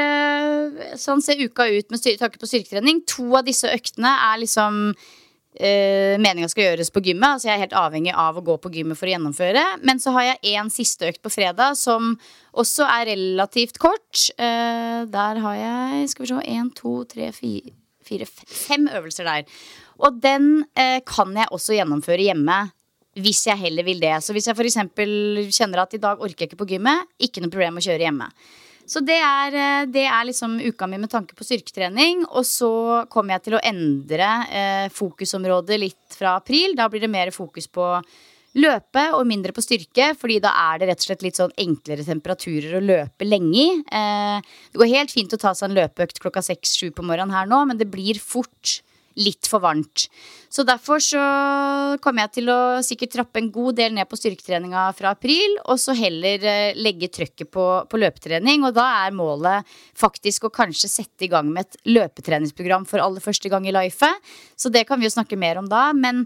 uka ut med tanke på styrketrening. 2 av disse øktene er liksom meningen skal gjøres på gymmet. Altså jeg er helt avhengig av å gå på gymmet for å gjennomføre. Men så har jeg en siste økt på fredag, som også er relativt kort. Der har jeg, skal vi se, 1, 2, 3, 4, 5 øvelser der. Og den kan jeg også gjennomføre hjemme hvis jeg heller vil det. Så hvis jeg for eksempel kjenner at i dag orker jeg ikke på gymmet, ikke noe problem å kjøre hjemme. Så det er liksom uka mi med tanke på styrketrening. Og så kommer jeg til å endre fokusområdet litt fra april. Da blir det mer fokus på løpe og mindre på styrke, fordi da er det rett og slett litt sånn enklere temperaturer å løpe lenge i. Det går helt fint å ta seg en løpeøkt klokka 6-7 på morgenen her nå, men det blir fort litt for varmt. Så derfor så kommer jeg til å sikkert trappe en god del ned på styrketreninga fra april, og så heller legge trøkket på løpetrening. Og da er målet faktisk å kanskje sette i gang med et løpetreningsprogram for aller første gang i life. Så det kan vi jo snakke mer om da. Men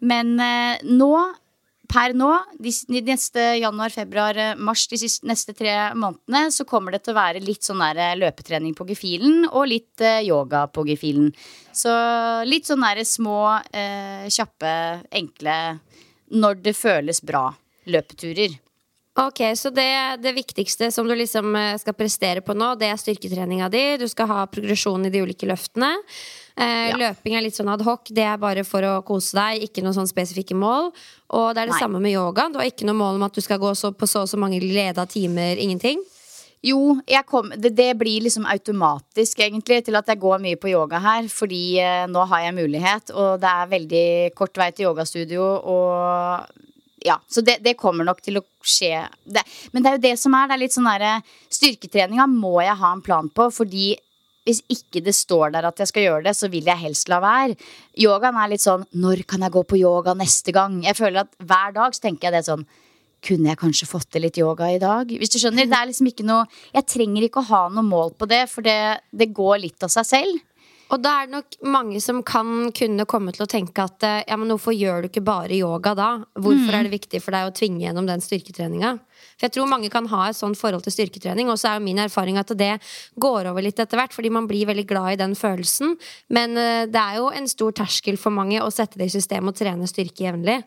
per nå, de neste januar, februar, mars, de neste 3 månedene, så kommer det til å være litt sånn der løpetrening på gefühlen og litt yoga på gefühlen. Så litt sånn der små, kjappe, enkle, når det føles bra, løpeturer. Ok, så det viktigste som du liksom skal prestere på nå, det er styrketreninga di. Du skal ha progresjon i de ulike løftene. Løping er litt sånn ad hoc. Det er bare for å kose deg, ikke noen sånn spesifikke mål. Og det er det samme med yoga. Du har ikke noe mål om at du skal gå på så mange leda timer. Ingenting. Jo, det blir liksom automatisk egentlig til at jeg går mye på yoga her, fordi nå har jeg mulighet, og det er veldig kort vei til yogastudio, og ja, så det kommer nok til å skje. Men det er jo det som er litt sånn der, styrketreninga må jeg ha en plan på, fordi hvis ikke det står der at jeg skal gjøre det, så vil jeg helst la være. Yogaen er litt sånn, når kan jeg gå på yoga neste gang? Jeg føler at hver dag så tenker jeg det sånn, kunne jeg kanskje fått til litt yoga i dag? Hvis du skjønner, det liksom ikke noe, jeg trenger ikke å ha noe mål på det, for det går litt av seg selv. Og da det nok mange som kunne komme til å tenke at ja, men hvorfor gjør du ikke bare yoga da? Hvorfor det viktig for deg å tvinge gjennom den styrketreninga? For jeg tror mange kan ha et sånt forhold til styrketrening, og så jo min erfaring at det går over litt etter hvert, fordi man blir veldig glad i den følelsen. Men det jo en stor terskel for mange å sette det i system og trene styrke jevnlig.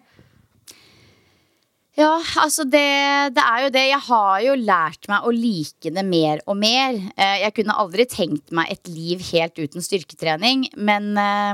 Ja, altså det jo det. Jeg har jo lært meg å like det mer og mer. Jeg kunne aldri tenkt meg et liv helt uten styrketrening, men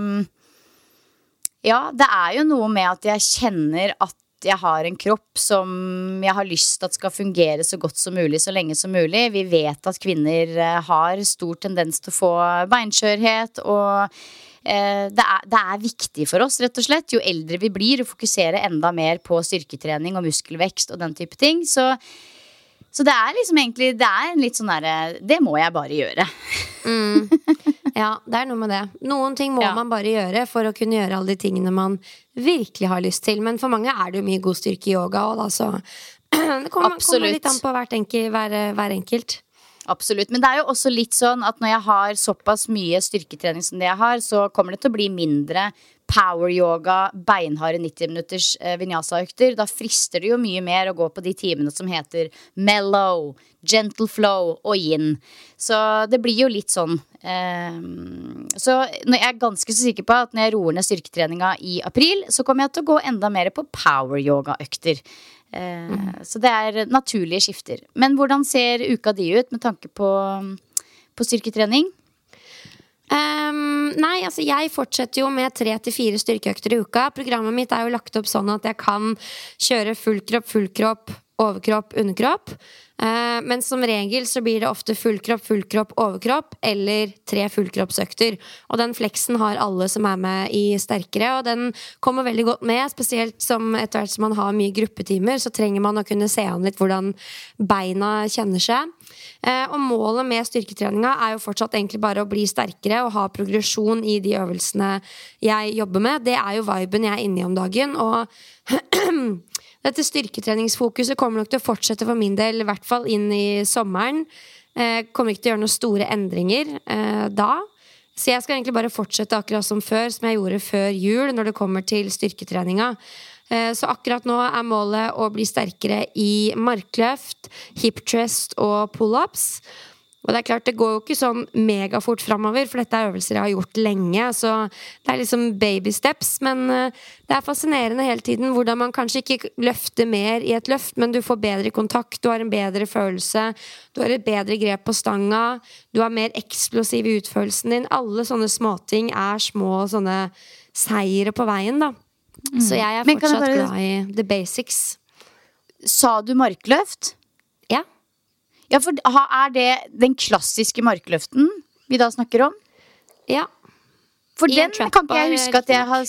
ja, det jo noe med at jeg kjenner at jeg har en kropp som jeg har lyst til at skal fungere så godt som mulig, så lenge som mulig. Vi vet at kvinner har stor tendens til å få beinskjørhet, og det viktig for oss, rett og slett. Jo eldre vi blir, å fokusere enda mer på styrketrening og muskelvekst og den type ting. Så det liksom egentlig, det en litt sånn der, det må jeg bare gjøre. Ja, det noe med det. Noen ting må man bare gjøre for å kunne gjøre alle de tingene man virkelig har lyst til. Men for mange det jo mye god styrke i yoga, og da så det kommer litt an på hver enkelt. Absolutt, men det jo også litt sånn at når jeg har såpass mye styrketrening som det jeg har, så kommer det til å bli mindre power yoga, beinharde 90 minutters vinyasa-økter. Da frister det jo mye mer å gå på de timene som heter mellow, gentle flow og yin. Så det blir jo litt sånn. Så jeg ganske så sikker på at når jeg roer ned styrketreninga i april, så kommer jeg til å gå enda mer på power yoga-økter. Så det naturlige skifter. Men hvordan ser uka di ut med tanke på styrketrening? Nei, altså jeg fortsetter jo med 3 til 4 styrkeøkter i uka. Programmet mitt jo lagt opp sånn at jeg kan kjøre full kropp, overkropp, underkropp. Men som regel så blir det ofte full kropp, overkropp eller 3 fullkroppsøkter. Og den fleksen har alle som med i sterkere, og den kommer veldig godt med, spesielt som etter hvert som man har mye gruppetimer, så trenger man å kunne se an litt hvordan beina kjenner seg. Og målet med styrketreninga jo fortsatt egentlig bare å bli sterkere og ha progresjon i de øvelsene jeg jobber med. Det jo viben jeg inne i om dagen, og dette styrketreningsfokuset kommer nok til å fortsette for min del, i hvert fall inn i sommeren. Kommer ikke til å gjøre noen store endringer da. Så jeg skal egentlig bare fortsette akkurat som før, som jeg gjorde før jul, når det kommer til styrketreninga. Så akkurat nå målet å bli sterkere i markløft, hip thrust og pull-ups. Og det klart, det går jo ikke sånn megafort fremover, for dette øvelser jeg har gjort lenge, så det liksom baby steps, men det fascinerende hele tiden hvordan man kanskje ikke løfter mer i et løft, men du får bedre kontakt, du har en bedre følelse, du har et bedre grep på stanga, du har mer eksplosiv i utførelsen din. Alle sånne småting små sånne seire på veien da. Så jeg fortsatt glad i the basics. Sa du markløft? Ja. Ja, for det den klassiske markløften vi da snakker om? Ja. For den kan ikke jeg huske at jeg har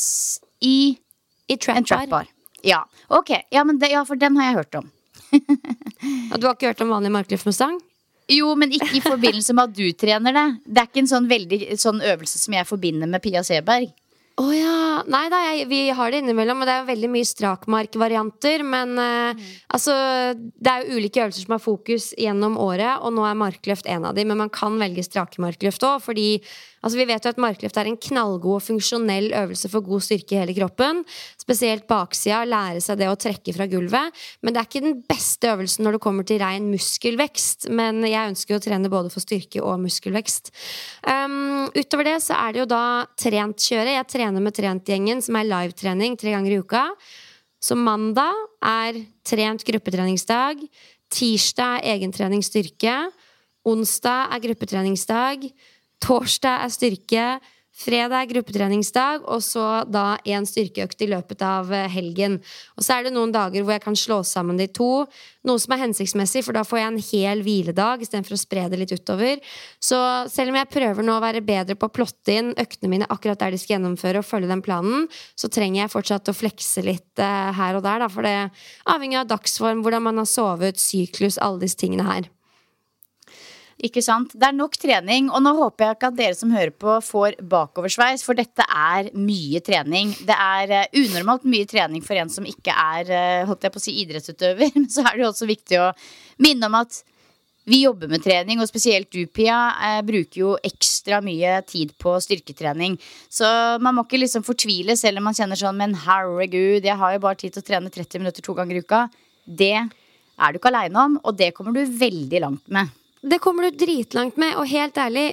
I trap-bar. Ja, ok. Ja, for den har jeg hørt om. Og du har ikke hørt om vanlig markløft med stang? Jo, men ikke i forbindelse med at du trener det. Det ikke en sånn veldig sånn øvelse som jeg forbinder med Pia Seberg. Ja, nei da, vi har det innimellom, og det veldig mye strakmark-varianter, men altså, det jo ulike øvelser som har fokus gjennom året, og nå markløft en av dem, men man kan velge strakemarkløft også, fordi altså, vi vet jo at markløft en knallgod og funksjonell øvelse for god styrke i hele kroppen, spesielt baksida, lære seg det å trekke fra gulvet, men det ikke den beste øvelsen når det kommer til ren muskelvekst, men jeg ønsker å trene både for styrke og muskelvekst. Utover det så det jo da trent kjøre. Jeg trener med trentgjengen, som live-trening 3 ganger i uka. Så mandag trent gruppetreningsdag, tirsdag egentrening styrke, onsdag gruppetreningsdag, torsdag styrke, fredag gruppetreningsdag, og så da en styrkeøkt i løpet av helgen. Og så det noen dager hvor jeg kan slå sammen de to, noe som hensiktsmessig, for da får jeg en hel hviledag i stedet for å spre det litt utover. Så selv om jeg prøver nå å være bedre på å plotte inn øktene mine akkurat der de skal gjennomføre og følge den planen, så trenger jeg fortsatt å flekse litt her og der, da, for det avhengig av dagsform, hvordan man har sovet, syklus, alle disse tingene her. ikke sant? Det nok trening, og nå håper jeg ikke at dere som hører på får bakoversveis, for dette mye trening. Det unormalt mye trening for en som ikke holdt jeg på å si idrettsutøver, men så det jo også viktig å minne om at vi jobber med trening, og spesielt du, Pia, bruker jo ekstra mye tid på styrketrening. Så man må ikke liksom fortvile selv om man kjenner sånn, men herregud, jeg har jo bare tid til å trene 30 minutter 2 ganger i uka. Det du ikke alene om, og det kommer du veldig langt med. Det kommer du dritlangt med, og helt ærlig,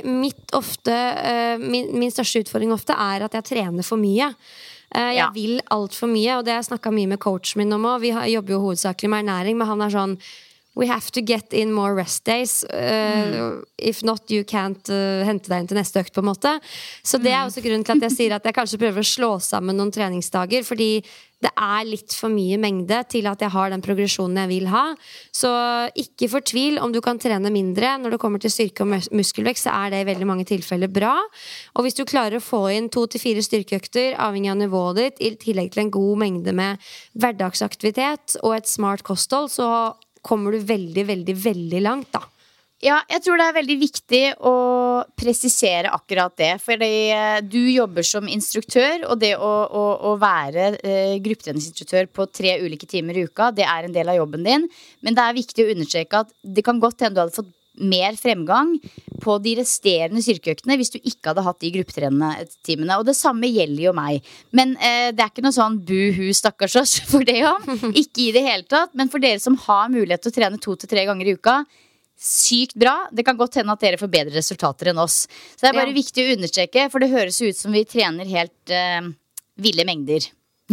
min største utfordring ofte at jeg trener for mye. Jeg vil alt for mye, og det har jeg snakket mye med coachen min om også. Vi jobber jo hovedsakelig med ernæring, men han sånn, we have to get in more rest days. If not, you can't hente deg inn til neste økt på en måte. Så det også grunnen til at jeg sier at jeg kanskje prøver å slå sammen noen treningsdager, fordi det litt for mye mengde til at jeg har den progresjonen jeg vil ha. Så ikke fortvil om du kan trene mindre. Når det kommer til styrke og muskelvekst, så det i veldig mange tilfeller bra. Og hvis du klarer å få inn 2 til 4 styrkeøkter, avhengig av nivået ditt, i tillegg til en god mengde med hverdagsaktivitet og et smart kosthold, så kommer du veldig, veldig, veldig langt da. Ja, jeg tror det veldig viktig å presisere akkurat det. Fordi du jobber som instruktør, og det å være gruppetreningsinstruktør på 3 ulike timer i uka, det en del av jobben din. Men det viktig å understreke at det kan godt hende du hadde fått mer fremgang på de resterende styrkeøktene hvis du ikke hadde hatt de gruppetreningstimene. Og det samme gjelder jo meg. Men det ikke noe sånn buhu stakkars oss for det om. Ikke i det hele tatt. Men for dere som har mulighet til å trene 2 til 3 ganger i uka, sykt bra. Det kan godt hende at dere får bedre resultater enn oss. Så det bare viktig å understreke, for det høres ut som vi trener helt ville mengder.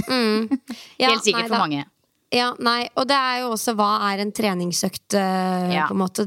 Helt sikkert for mange. Ja, nei, og det jo også hva en treningsøkt på en måte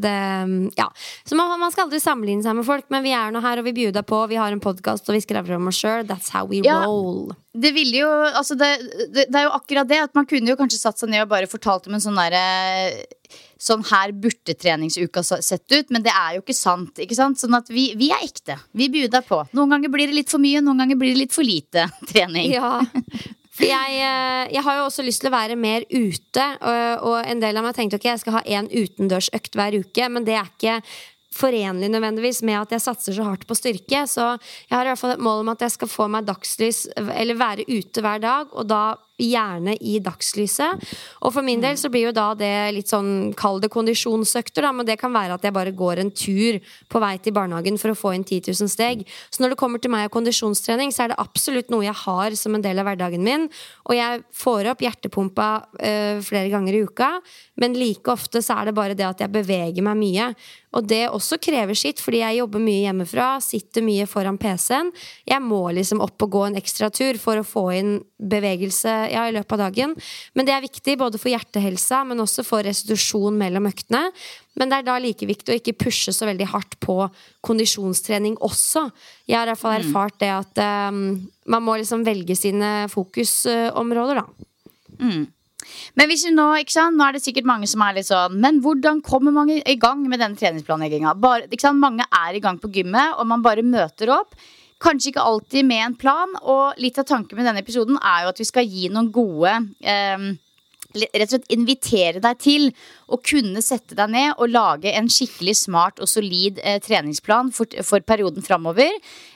så man skal aldri sammenligne seg med folk, men vi nå her og vi bjuder på, vi har en podcast og vi skriver om oss selv, that's how we roll. Det ville jo, altså det jo akkurat det, at man kunne jo kanskje satt seg ned og bare fortalt om en sånn der sånn her burde treningsuka sett ut, men det jo ikke sant, ikke sant? Sånn at vi ekte, vi bjuder på. Noen ganger blir det litt for mye, noen ganger blir det litt for lite trening. Ja. For jeg har jo også lyst til å være mer ute, og en del av meg tenkte ok, jeg skal ha en utendørsøkt hver uke, men det ikke forenlig nødvendigvis med at jeg satser så hardt på styrke. Så jeg har i hvert fall et mål om at jeg skal få meg dagslys, eller være ute hver dag, og da gjerne i dagslyset. Og for min del så blir jo da det litt sånn, kall det kondisjonsøkter da, men det kan være at jeg bare går en tur på vei til barnehagen for å få inn 10 000 steg. Så når det kommer til meg og kondisjonstrening, så det absolutt noe jeg har som en del av hverdagen min, og jeg får opp hjertepumpa flere ganger i uka, men like ofte så det bare det at jeg beveger meg mye. Og det også krever sitt, fordi jeg jobber mye hjemmefra, sitter mye foran PC-en. Jeg må liksom opp og gå en ekstra tur for å få inn bevegelse i løpet av dagen. Men det viktig både for hjertehelsa, men også for restitusjon mellom øktene. Men det da like viktig å ikke pushe så veldig hardt på kondisjonstrening også. Jeg har i hvert fall erfart det at man må liksom velge sine fokusområder da. Men hvis vi nå, ikke sant, nå det sikkert mange som litt sånn, men hvordan kommer man i gang med denne treningsplanleggingen? Ikke sant, mange i gang på gymmet, og man bare møter opp. Kanskje ikke alltid med en plan, og litt av tanken med denne episoden jo at vi skal gi noen gode, rett og slett invitere deg til å kunne sette deg ned og lage en skikkelig smart og solid treningsplan for perioden fremover.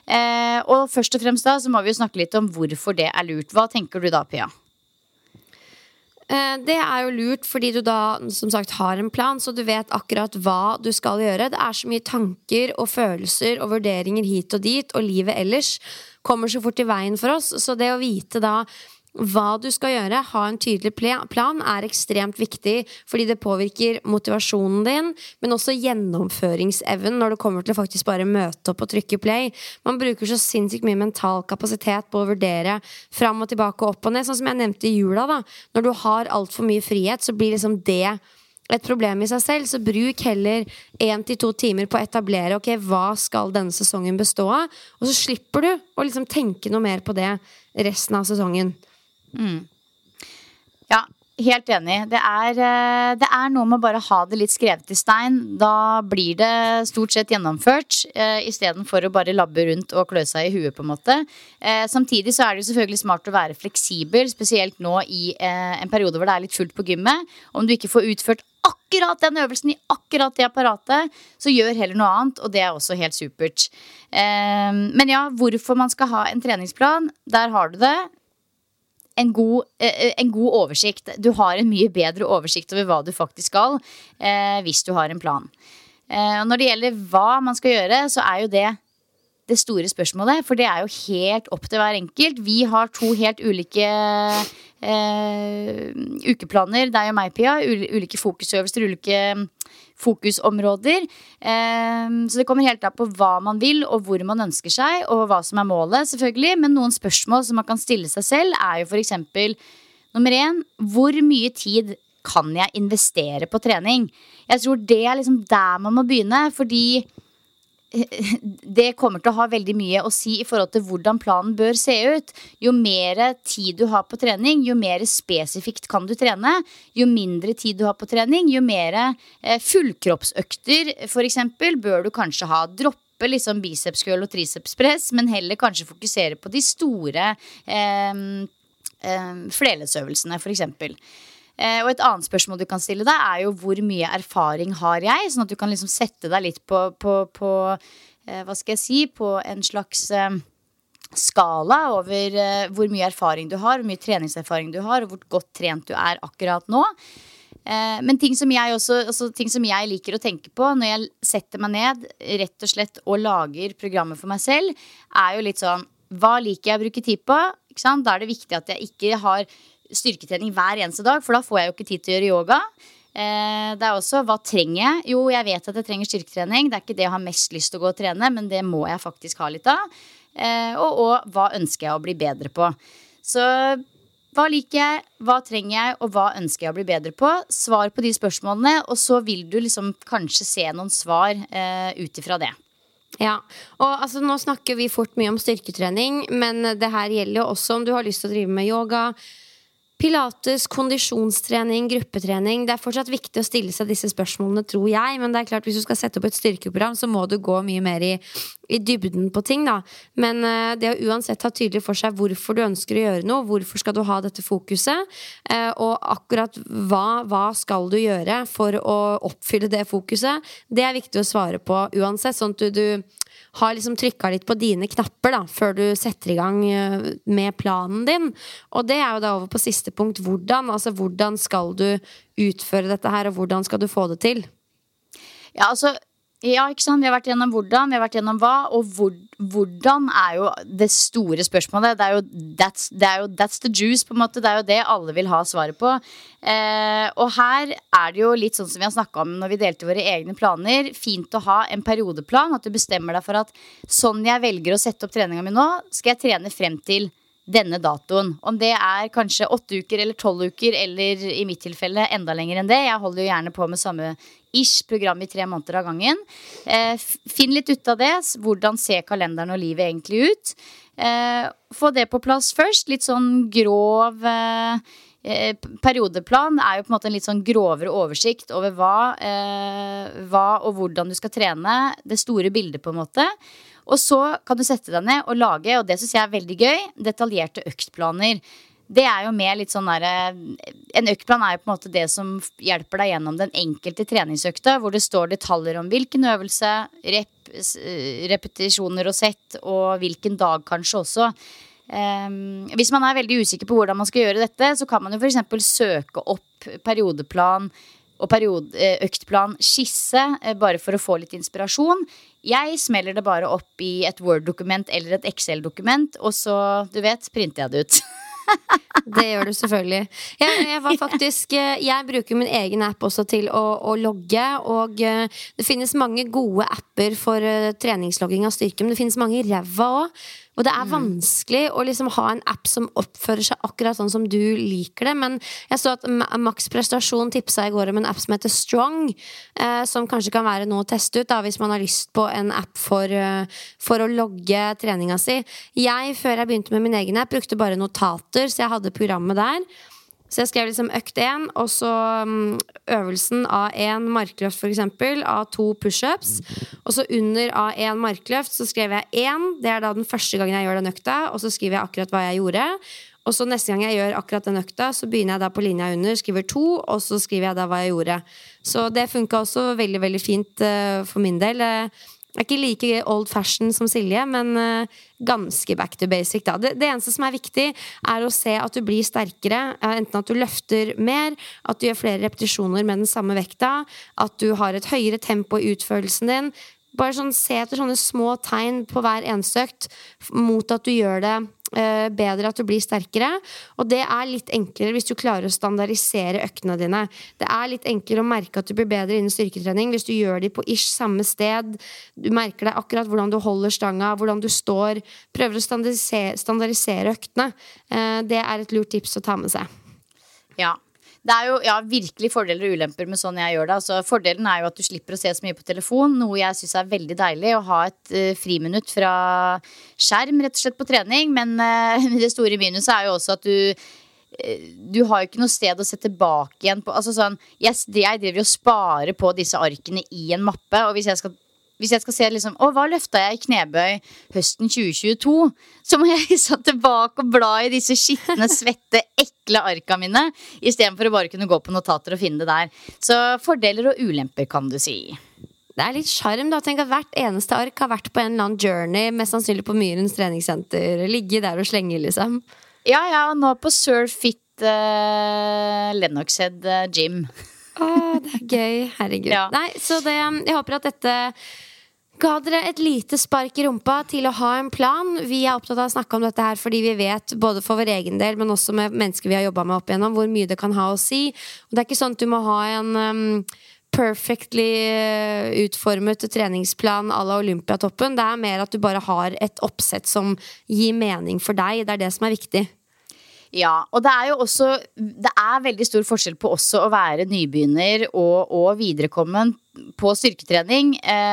Og først og fremst da, så må vi jo snakke litt om hvorfor det lurt. Hva tenker du da, Pia? Det jo lurt fordi du da som sagt har en plan, så du vet akkurat hva du skal gjøre. Det så mye tanker og følelser og vurderinger hit og dit, og livet ellers kommer så fort i veien for oss. Så det å vite da hva du skal gjøre, ha en tydelig plan ekstremt viktig, fordi det påvirker motivasjonen din, men også gjennomføringsevnen når det kommer til å faktisk bare møte opp og trykke play. Man bruker så sinnssykt mye mental kapasitet på å vurdere fram og tilbake og opp og ned, sånn som jeg nevnte i jula da. Når du har alt for mye frihet, så blir liksom det et problem i seg selv, så bruk heller 1 til 2 timer på å etablere, ok, hva skal denne sesongen bestå av? Og så slipper du å liksom tenke noe mer på det resten av sesongen. Ja, Helt enig. Det er noe med bare ha det litt skrevet i stein. Da blir det stort sett gjennomført, I stedet for å bare labbe rundt og klø seg I huet på en måte. Samtidig så det jo selvfølgelig smart å være fleksibel, spesielt nå I en periode hvor det litt fullt på gymmet. Om du ikke får utført akkurat den øvelsen I akkurat det apparatet, så gjør heller noe annet, og det også helt supert. Men ja, hvorfor man skal ha en treningsplan, der har du det. En god oversikt. Du har en mye bedre oversikt over hva du faktisk skal, hvis du har en plan. Og når det gjelder hva man skal gjøre, så jo det store spørsmålet, for det jo helt opp til hver enkelt. Vi har 2 helt ulike ukeplaner, deg og meg, Pia, ulike fokusøvelser, ulike fokusområder. Så det kommer helt an på hva man vil, og hvor man ønsker seg, og hva som målet, selvfølgelig. Men noen spørsmål som man kan stille seg selv, jo for eksempel, nummer 1, hvor mye tid kan jeg investere på trening? Jeg tror det liksom der man må begynne, fordi det kommer til å ha veldig mye å si I forhold til hvordan planen bør se ut. Jo mer tid du har på trening, jo mer spesifikt kan du trene. Jo mindre tid du har på trening, jo mer fullkroppsøkter for eksempel bør du kanskje ha. Droppe liksom bicepscurl og tricepspress, men heller kanskje fokusere på de store flelesøvelsene for eksempel. Og et annet spørsmål du kan stille deg jo hvor mye erfaring har jeg, sånn at du kan liksom sette deg litt på hva skal jeg si, på en slags skala over hvor mye erfaring du har, hvor mye treningserfaring du har, og hvor godt trent du akkurat nå. Men ting som jeg liker å tenke på når jeg setter meg ned rett og slett og lager programmet for meg selv, jo litt sånn, hva liker jeg å bruke tid på? Ikke sant? Da det viktig at jeg ikke har styrketrening hver eneste dag, for da får jeg jo ikke tid til å gjøre yoga. Det også, hva trenger jeg? Jo, jeg vet at jeg trenger styrketrening. Det ikke det jeg har mest lyst til å gå og trene, men det må jeg faktisk ha litt av. Og hva ønsker jeg å bli bedre på? Så hva liker jeg, hva trenger jeg, og hva ønsker jeg å bli bedre på? Svar på de spørsmålene, og så vil du liksom kanskje se noen svar ut ifra det. Ja, og altså nå snakker vi fort mye om styrketrening, men det her gjelder jo også om du har lyst til å drive med yoga, pilates, kondisjonstrening, gruppetrening. Det fortsatt viktig å stille seg disse spørsmålene, tror jeg. Men det klart, hvis du skal sette opp et styrkeprogram, så må du gå mye mer I dybden på ting, da. Men det å uansett ha tydelig for seg hvorfor du ønsker å gjøre noe, hvorfor skal du ha dette fokuset, og akkurat hva skal du gjøre for å oppfylle det fokuset, det viktig å svare på uansett, sånn at du har liksom trykket litt på dine knapper da, før du setter I gang med planen din. Og det jo da over på siste punkt, hvordan skal du utføre dette her, og hvordan skal du få det til? Ja, altså, ja, ikke sant? Vi har vært gjennom hvordan, vi har vært gjennom hva, og hvordan jo det store spørsmålet. Det jo that's the juice på en måte, det jo det alle vil ha svaret på. Og her det jo litt sånn som vi har snakket om når vi delte våre egne planer. Fint å ha en periodeplan, at du bestemmer deg for at sånn jeg velger å sette opp treningen min nå, skal jeg trene frem til denne datoen. Om det kanskje 8 uker eller 12 uker, eller I mitt tilfelle enda lenger enn det. Jeg holder jo gjerne på med samme program I 3 måneder av gangen. Finn litt ut av det. Hvordan ser kalenderen og livet egentlig ut? Få det på plass først. Litt sånn grov periodeplan jo på en måte en litt sånn grovere oversikt over hva og hvordan du skal trene. Det store bildet på en måte. Og så kan du sette deg ned og lage, og det synes jeg veldig gøy, detaljerte øktplaner. Det jo mer litt sånn der, en øktplan jo på en måte det som hjelper deg gjennom den enkelte treningsøkta, hvor det står detaljer om hvilken øvelse, repetisjoner og sett, og hvilken dag kanskje også. Hvis man veldig usikker på hvordan man skal gjøre dette, så kan man jo for eksempel søke opp periodeplan og øktplan skisse, bare for å få litt inspirasjon. Jeg smeller det bare opp I et Word-dokument eller et Excel-dokument, og så, du vet, printer jeg det ut. Det gjør du selvfølgelig. Jeg bruker min egen app også til å logge, og det finnes mange gode apper for treningslogging av styrke, men det finnes mange ræva også. Og det vanskelig å liksom ha en app som oppfører seg akkurat sånn som du liker det. Men jeg så at Max Prestasjon tipset I går om en app som heter Strong, som kanskje kan være noe å teste ut da, hvis man har lyst på en app for å logge treninga si. Før jeg begynte med min egen app, brukte bare notater, så jeg hadde programmet der. Så jeg skrev liksom økt 1, og så øvelsen A1 markløft for eksempel, A2 push-ups, og så under A1 markløft så skrev jeg 1, det da den første gangen jeg gjør den økta, og så skriver jeg akkurat hva jeg gjorde, og så neste gang jeg gjør akkurat den økta, så begynner jeg da på linja under, skriver 2, og så skriver jeg da hva jeg gjorde. Så det funket også veldig, veldig fint for min del. Jeg ikke like old fashion som Silje, men ganske back to basic da. Det eneste som viktig å se at du blir sterkere, enten at du løfter mer, at du gjør flere repetisjoner med den samme vekta, at du har et høyere tempo i utførelsen din. Bare sånn, se etter sånne små tegn på hver eneste økt mot at du gjør det bedre, at du blir sterkere. Og det litt enklere hvis du klarer å standardisere øktene dine. Det litt enklere å merke at du blir bedre innen styrketrening hvis du gjør de på ish samme sted. Du merker deg akkurat hvordan du holder stanga, hvordan du står. Prøver å standardisere øktene. Det et lurt tips å ta med seg. Ja. Det jo virkelig fordeler og ulemper med sånn jeg gjør det. Altså, fordelen jo at du slipper å se så mye på telefon, noe jeg synes veldig deilig, å ha et friminutt fra skjerm rett og slett på trening, men det store minuset jo også at du har jo ikke noe sted å se tilbake igjen på. Altså sånn, jeg driver jo og sparer på disse arkene i en mappe, og hvis jeg skal se liksom, hva løftet jeg i knebøy høsten 2022, så må jeg satt tilbake og bla i disse skittende, svette, ekle arka mine, i stedet for å bare kunne gå på notater og finne det der. Så fordeler og ulemper, kan du si. Det litt charm da. Tenk at hvert eneste ark har vært på en eller annen journey, mest sannsynlig på Myrens treningssenter, ligge der og slenge liksom. Ja, nå på Surfit Lennoxhead Gym. Det gøy, herregud. Ja. Nei, så jeg håper at dette ga dere et lite spark i rumpa til å ha en plan. Vi opptatt av å snakke om dette her fordi vi vet, både for vår egen del, men også med mennesker vi har jobbet med opp igjennom, hvor mye det kan ha å si. Og det ikke sånn at du må ha en perfectly utformet treningsplan à la Olympiatoppen. Det mer at du bare har et oppsett som gir mening for deg. Det det som viktig. Ja, og det jo også, det veldig stor forskjell på også å være nybegynner og viderekommen på styrketrening.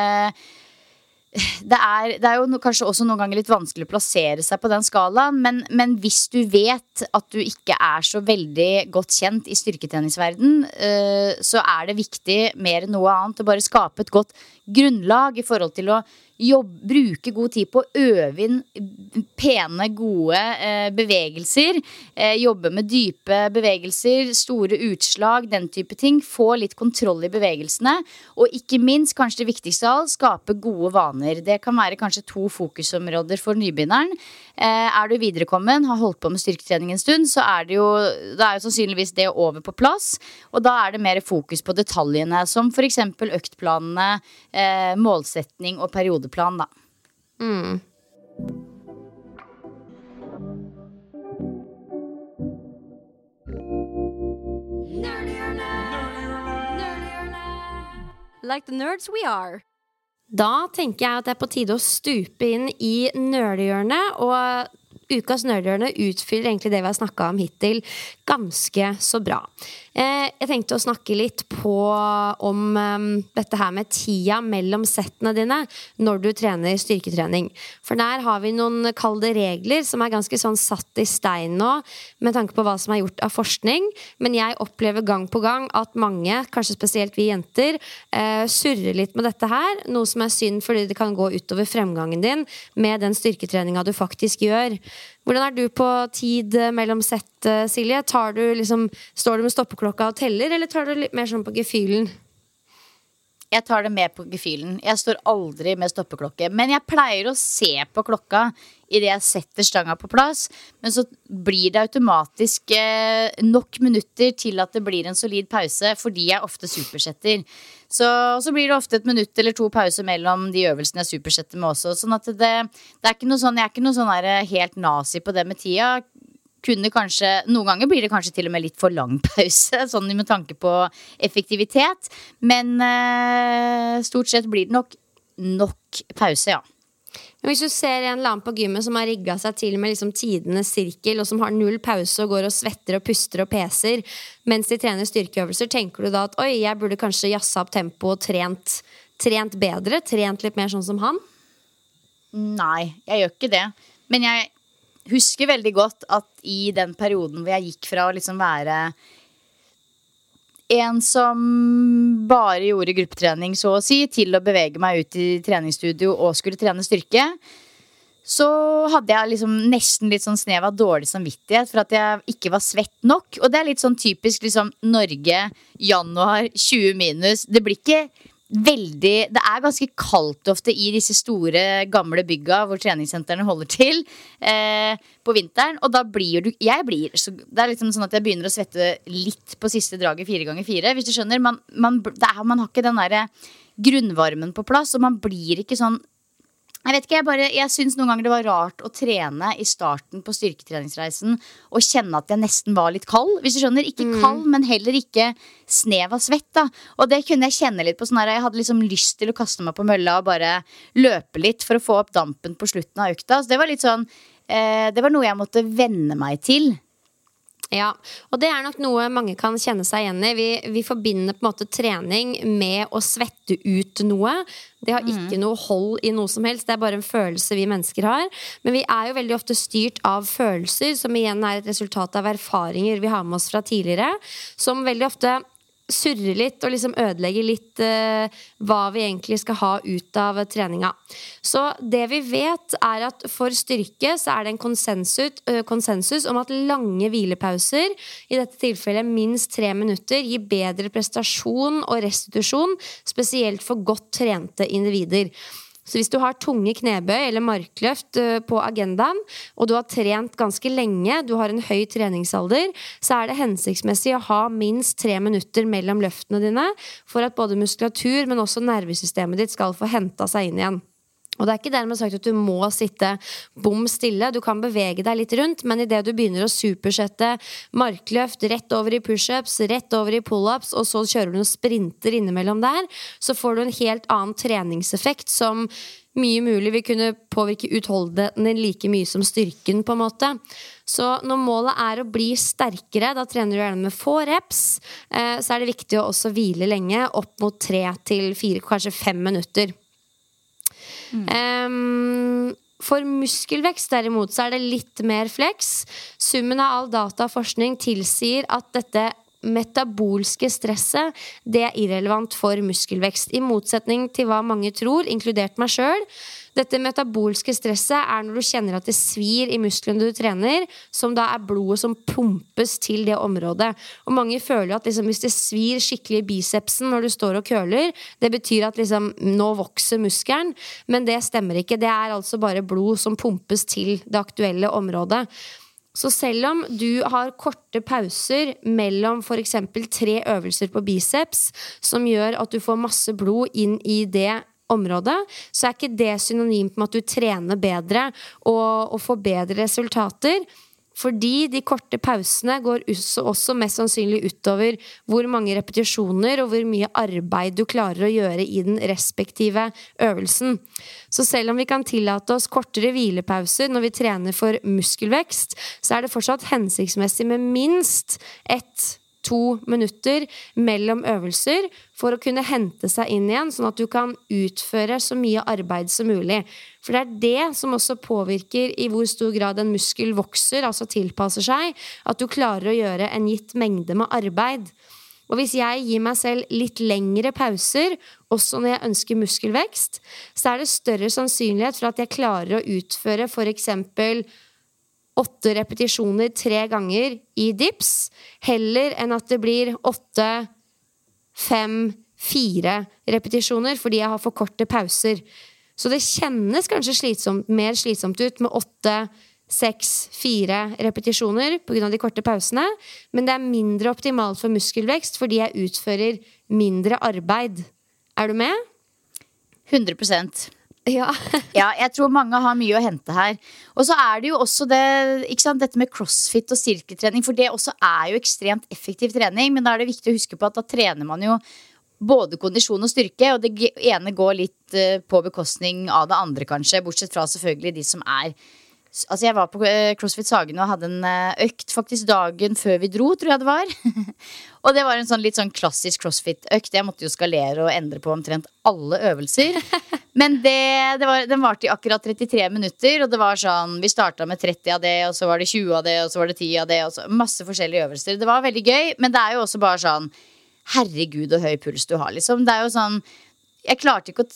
Det jo kanskje også noen ganger litt vanskelig å plassere seg på den skalaen, men hvis du vet at du ikke så veldig godt kjent i styrketreningsverden, så det viktig mer enn noe annet å bare skape et godt grunnlag i forhold til å bruke god tid på å øve inn pene, gode bevegelser, jobbe med dype bevegelser, store utslag, den type ting, få litt kontroll i bevegelsene, og ikke minst, kanskje det viktigste av alt, skape gode vaner. Det kan være kanskje 2 fokusområder for nybegynneren. Du viderekommen, har holdt på med styrketrening en stund, så det jo sannsynligvis det over på plass, og da det mer fokus på detaljene, som for eksempel øktplanene, målsetning og periodeplan da. Like the nerds we are. Da tenker jeg at det på tide å stupe inn i nerdehjørnet, og ukas nerdehjørne utfyller egentlig det vi har snakket om hittil ganske så bra. Jeg tenkte å snakke litt om dette her med tida mellom settene dine når du trener styrketrening. For der har vi noen kalde regler som ganske sånn satt i stein nå, med tanke på hva som gjort av forskning. Men jeg opplever gang på gang at mange, kanskje spesielt vi jenter, surrer litt med dette her. Noe som synd fordi det kan gå utover fremgangen din med den styrketreninga du faktisk gjør. Hvordan du på tid mellom sett, Silje? Står du med stoppeklokka og teller, eller tar du litt mer sånn på gefühlen? Jeg tar det med på gefühlen. Jeg står aldri med stoppeklokke, men jeg pleier å se på klokka i det jeg setter stanga på plass, men så blir det automatisk nok minutter til at det blir en solid pause, fordi jeg ofte supersetter. Så blir det ofte 1 minutt eller 2 pause mellom de øvelsene jeg supersetter med også, sånn at det ikke noe sånn, jeg ikke noe sånn helt nazi på det med tida. Noen ganger blir det kanskje til og med litt for lang pause, sånn med tanke på effektivitet, men stort sett blir det nok pause, ja. Men hvis du ser en eller annen på gymmet som har rigget seg til med tidenes sirkel, og som har 0 pause og går og svetter og puster og peser mens de trener styrkeøvelser, tenker du da at oi, jeg burde kanskje jasse opp tempo og trent bedre, trent litt mer sånn som han? Nei, jeg gjør ikke det. Men husker veldig godt at i den perioden hvor jeg gikk fra å liksom være en som bare gjorde gruppetrening så å si, til å bevege meg ut i treningsstudio og skulle trene styrke, så hadde jeg liksom nesten litt sånn snev av dårlig samvittighet for at jeg ikke var svett nok. Og det litt sånn typisk liksom Norge, januar, 20 minus. Det blir ikke veldig, det ganske kaldt ofte i disse store gamle bygga hvor treningssentrene holder til på vinteren, og da blir så, det liksom sånn at jeg begynner å svette litt på siste draget 4x4, hvis du skjønner. Man har ikke den der grunnvarmen på plass, og man blir ikke sånn, jeg vet ikke, jeg synes noen ganger det var rart å trene i starten på styrketreningsreisen og kjenne at jeg nesten var litt kald, hvis du skjønner. Ikke kald, men heller ikke snev av svett da. Og det kunne jeg kjenne litt på sånn her, jeg hadde liksom lyst til å kaste meg på mølla og bare løpe litt for å få opp dampen på slutten av økta. Så det var litt sånn, det var noe jeg måtte venne meg til. Ja, og det nok noe mange kan kjenne seg igjen i. Vi forbinder på en måte trening med å svette ut noe. Det har ikke noe hold i noe som helst. Det bare en følelse vi mennesker har. Men vi jo veldig ofte styrt av følelser, som igjen et resultat av erfaringer vi har med oss fra tidligere, som veldig ofte surrer litt og liksom ødelegger litt hva vi egentlig skal ha ut av treninga. Så det vi vet at for styrke så det en konsensus om at lange hvilepauser, i dette tilfellet minst 3 minutter, gir bedre prestasjon og restitusjon, spesielt for godt trente individer. Så hvis du har tunge knebøy eller markløft på agendaen, og du har trent ganske lenge, du har en høy treningsalder, så det hensiktsmessig å ha minst 3 minutter mellom løftene dine, for at både muskulatur, men også nervesystemet ditt skal få hentet seg inn igjen. Og det ikke dermed sagt at du må sitte bom stille. Du kan bevege deg litt rundt, men i det du begynner å supersette markløft rett over i pushups, rett over i pullups, og så kjører du noen sprinter innimellom der, så får du en helt annen treningseffekt som mye mulig vil kunne påvirke utholdenheten din like mye som styrken på en måte. Så når målet å bli sterkere, da trener du gjerne med få reps, så det viktig å også hvile lenge, opp mot 3 til 4, kanskje 5 minutter. For muskelvekst derimot så det litt mer flex. Summen av all data og forskning tilsier at dette metabolske stresset det irrelevant for muskelvekst, i motsetning til hva mange tror, inkludert meg selv. Dette metabolske stresset når du kjenner at det svir i musklene du trener, som da blodet som pumpes til det området. Og mange føler at liksom, hvis det svir skikkelig i bicepsen når du står og køler, det betyr at liksom, nå vokser muskelen, men det stemmer ikke. Det altså bare blod som pumpes til det aktuelle området. Så selv om du har korte pauser mellom for eksempel 3 øvelser på biceps, som gjør at du får masse blod inn i det området, så ikke det synonymt med at du trener bedre og får bedre resultater, fordi de korte pausene går også mest sannsynlig utover hvor mange repetisjoner og hvor mye arbeid du klarer å gjøre i den respektive øvelsen. Så selv om vi kan tillate oss kortere hvilepauser når vi trener for muskelvekst, så det fortsatt hensiktsmessig med minst 1-2 minutter mellom øvelser for å kunne hente seg inn igjen, sånn at du kan utføre så mye arbeid som mulig. For det det som også påvirker i hvor stor grad en muskel vokser, altså tilpasser seg, at du klarer å gjøre en gitt mengde med arbeid. Og hvis jeg gir meg selv litt lengre pauser, også når jeg ønsker muskelvekst, så det større sannsynlighet for at jeg klarer å utføre for eksempel 8 repetisjoner 3 ganger i dips, heller enn at det blir 8, 5, 4 repetisjoner, fordi jeg har for korte pauser. Så det kjennes kanskje mer slitsomt ut med 8, 6, 4 repetisjoner på grunn av de korte pausene, men det mindre optimalt for muskelvekst, fordi jeg utfører mindre arbeid. Du med? 100%. Ja. Ja, jeg tror mange har mye å hente her. Og så det jo også det, ikke sant, dette med crossfit og styrketrening, for det også jo ekstremt effektiv trening, men da det viktig å huske på at da trener man jo både kondisjon og styrke, og det ene går litt på bekostning av det andre kanskje, bortsett fra selvfølgelig de som Altså jeg var på CrossFit Sagen og hadde en økt faktisk dagen før vi dro, tror jeg det var. Og det var en litt sånn klassisk CrossFit-økt. Jeg måtte jo skalere og endre på omtrent alle øvelser. Men den varte i akkurat 33 minutter, og det var sånn, vi startet med 30 av det, og så var det 20 av det, og så var det 10 av det, og så masse forskjellige øvelser. Det var veldig gøy, men det jo også bare sånn, herregud og høy puls du har, liksom. Det jo sånn, jeg klarte ikke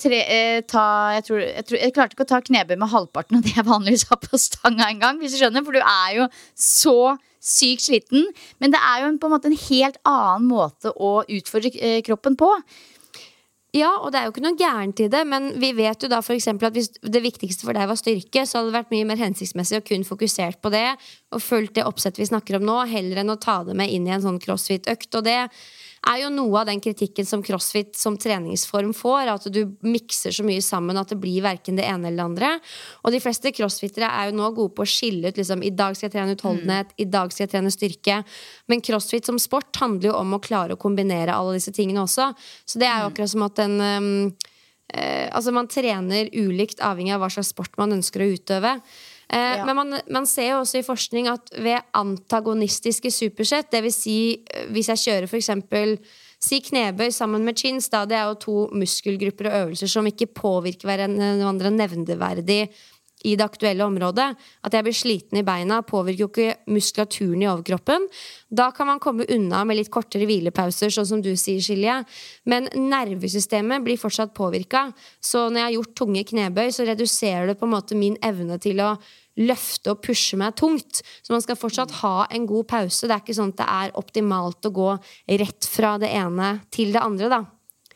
å ta knebøy med halvparten av det jeg vanligvis har på stanga en gang, hvis du skjønner, for du jo så sykt sliten, men det jo på en måte en helt annen måte å utfordre kroppen på. Ja, og det jo ikke noe gærent i det, men vi vet jo da for eksempel at hvis det viktigste for deg var styrke, så hadde det vært mye mer hensiktsmessig å kun fokusert på det, og fulgt det oppsettet vi snakker om nå, heller enn å ta det med inn i en sånn crossfit-økt, og det jo noe av den kritikken som crossfit som treningsform får, at du mikser så mye sammen at det blir hverken det ene eller det andre. Og de fleste crossfittere jo nå gode på å skille ut liksom, i dag skal jeg trene utholdenhet, i dag skal jeg trene styrke. Men crossfit som sport handler jo om å klare å kombinere alle disse tingene også. Så det jo akkurat som at altså man trener ulikt avhengig av hva slags sport man ønsker å utøve. Men man ser jo også i forskning at ved antagonistiske supersett, det vil si hvis jeg kjører for eksempel si knebøy sammen med chins, da, det jo to muskelgrupper og øvelser som ikke påvirker hverandre nevneverdig i det aktuelle området, at jeg blir sliten i beina, påvirker jo ikke muskulaturen i overkroppen. Da kan man komme unna med litt kortere hvilepauser, sånn som du sier, Silje. Men nervesystemet blir fortsatt påvirket. Så når jeg har gjort tunge knebøy, så reduserer det på en måte min evne til å løfte og pushe meg tungt. Så man skal fortsatt ha en god pause. Det ikke sånn at det optimalt å gå rett fra det ene til det andre, da.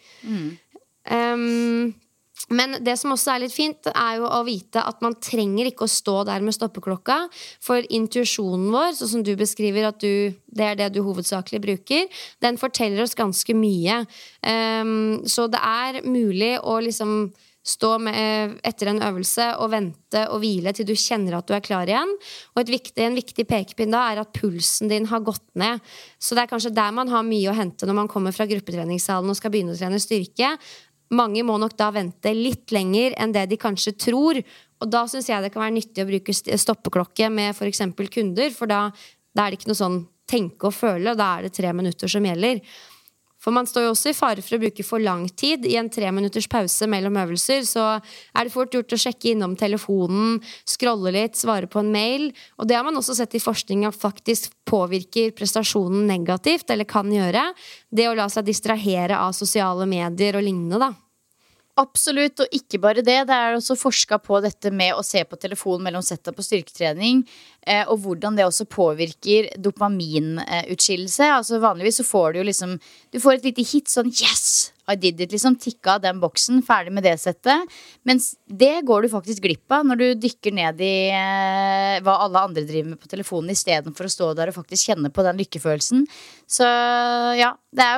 Men det som også litt fint jo å vite at man trenger ikke å stå der med stoppeklokka, for intuisjonen vår, sånn som du beskriver at det det du hovedsakelig bruker, den forteller oss ganske mye. Så det mulig å liksom stå etter en øvelse og vente og hvile til du kjenner at du klar igjen. Og en viktig pekepinn da at pulsen din har gått ned. Så det kanskje der man har mye å hente når man kommer fra gruppetreningssalen og skal begynne å trene styrke. Mange må nok da vente litt lenger enn det de kanskje tror, og da synes jeg det kan være nyttig å bruke stoppeklokke med for eksempel kunder, for da det ikke noe sånn tenke og føle, da det 3 minutter som gjelder. For man står jo også i fare for å bruke for lang tid i en 3 minutters pause mellom øvelser, så det fort gjort å sjekke innom telefonen, scrolle litt, svare på en mail, og det har man også sett i forskning at faktisk påvirker prestasjonen negativt, eller kan gjøre, det å la seg distrahere av sosiale medier og lignende da. Absolutt, og ikke bare det. Det også forsket på dette med å se på telefonen mellom setup og styrketrening, og hvordan det også påvirker dopaminutskillelse. Altså vanligvis så får du jo liksom, du får et lite hit sånn, yes, I did it, liksom tikka den boksen, ferdig med det settet. Mens det går du faktisk glipp av når du dykker ned i hva alle andre driver med på telefonen, I stedet for å stå der og faktisk kjenne på den lykkefølelsen. Så ja,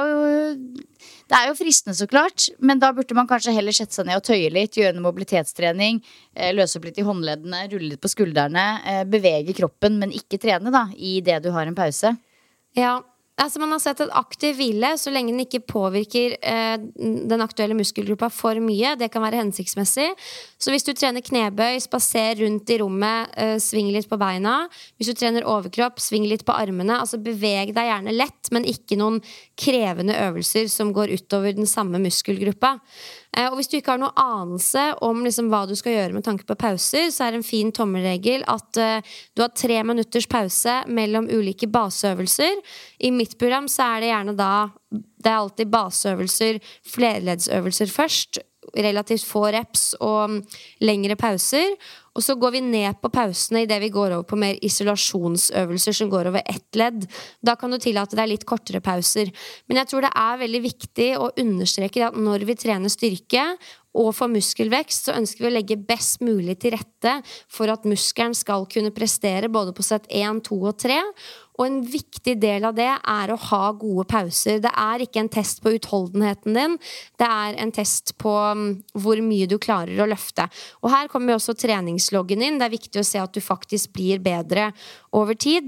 det jo fristende så klart, men da burde man kanskje heller sette seg ned og tøye litt, gjøre noe mobilitetstrening, løse opp litt I håndleddene, rulle litt på skuldrene, bevege kroppen, men ikke trene da, I det du har en pause. Ja, altså man har sett at aktiv hvile, så lenge den ikke påvirker den aktuelle muskelgruppa for mye, det kan være hensiktsmessig. Så hvis du trener knebøy, spaser rundt I rommet, sving litt på beina. Hvis du trener overkropp, sving litt på armene. Altså beveg deg gjerne lett, men ikke noen krevende øvelser som går utover den samme muskelgruppa. Og hvis du ikke har noe anelse om liksom hva du skal gjøre med tanke på pauser, så det en fin tommelregel at du har 3 minutters pause mellom ulike baseøvelser. I mitt program så det gjerne da, det alltid baseøvelser, flerleddsøvelser først, relativt få reps og lengre pauser. Og så går vi ned på pausene I det vi går over på mer isolasjonsøvelser som går over ett ledd. Da kan du tillate deg litt kortere pauser. Men jeg tror det veldig viktig å understreke at når vi trener styrke og for muskelvekst, så ønsker vi å legge best mulig til rette for at muskelen skal kunne prestere både på sett 1, 2 og 3. Og en viktig del av det å ha gode pauser. Det ikke en test på utholdenheten din, det en test på hvor mye du klarer å løfte. Og her kommer også treningsloggen inn. Det viktig å se at du faktisk blir bedre over tid.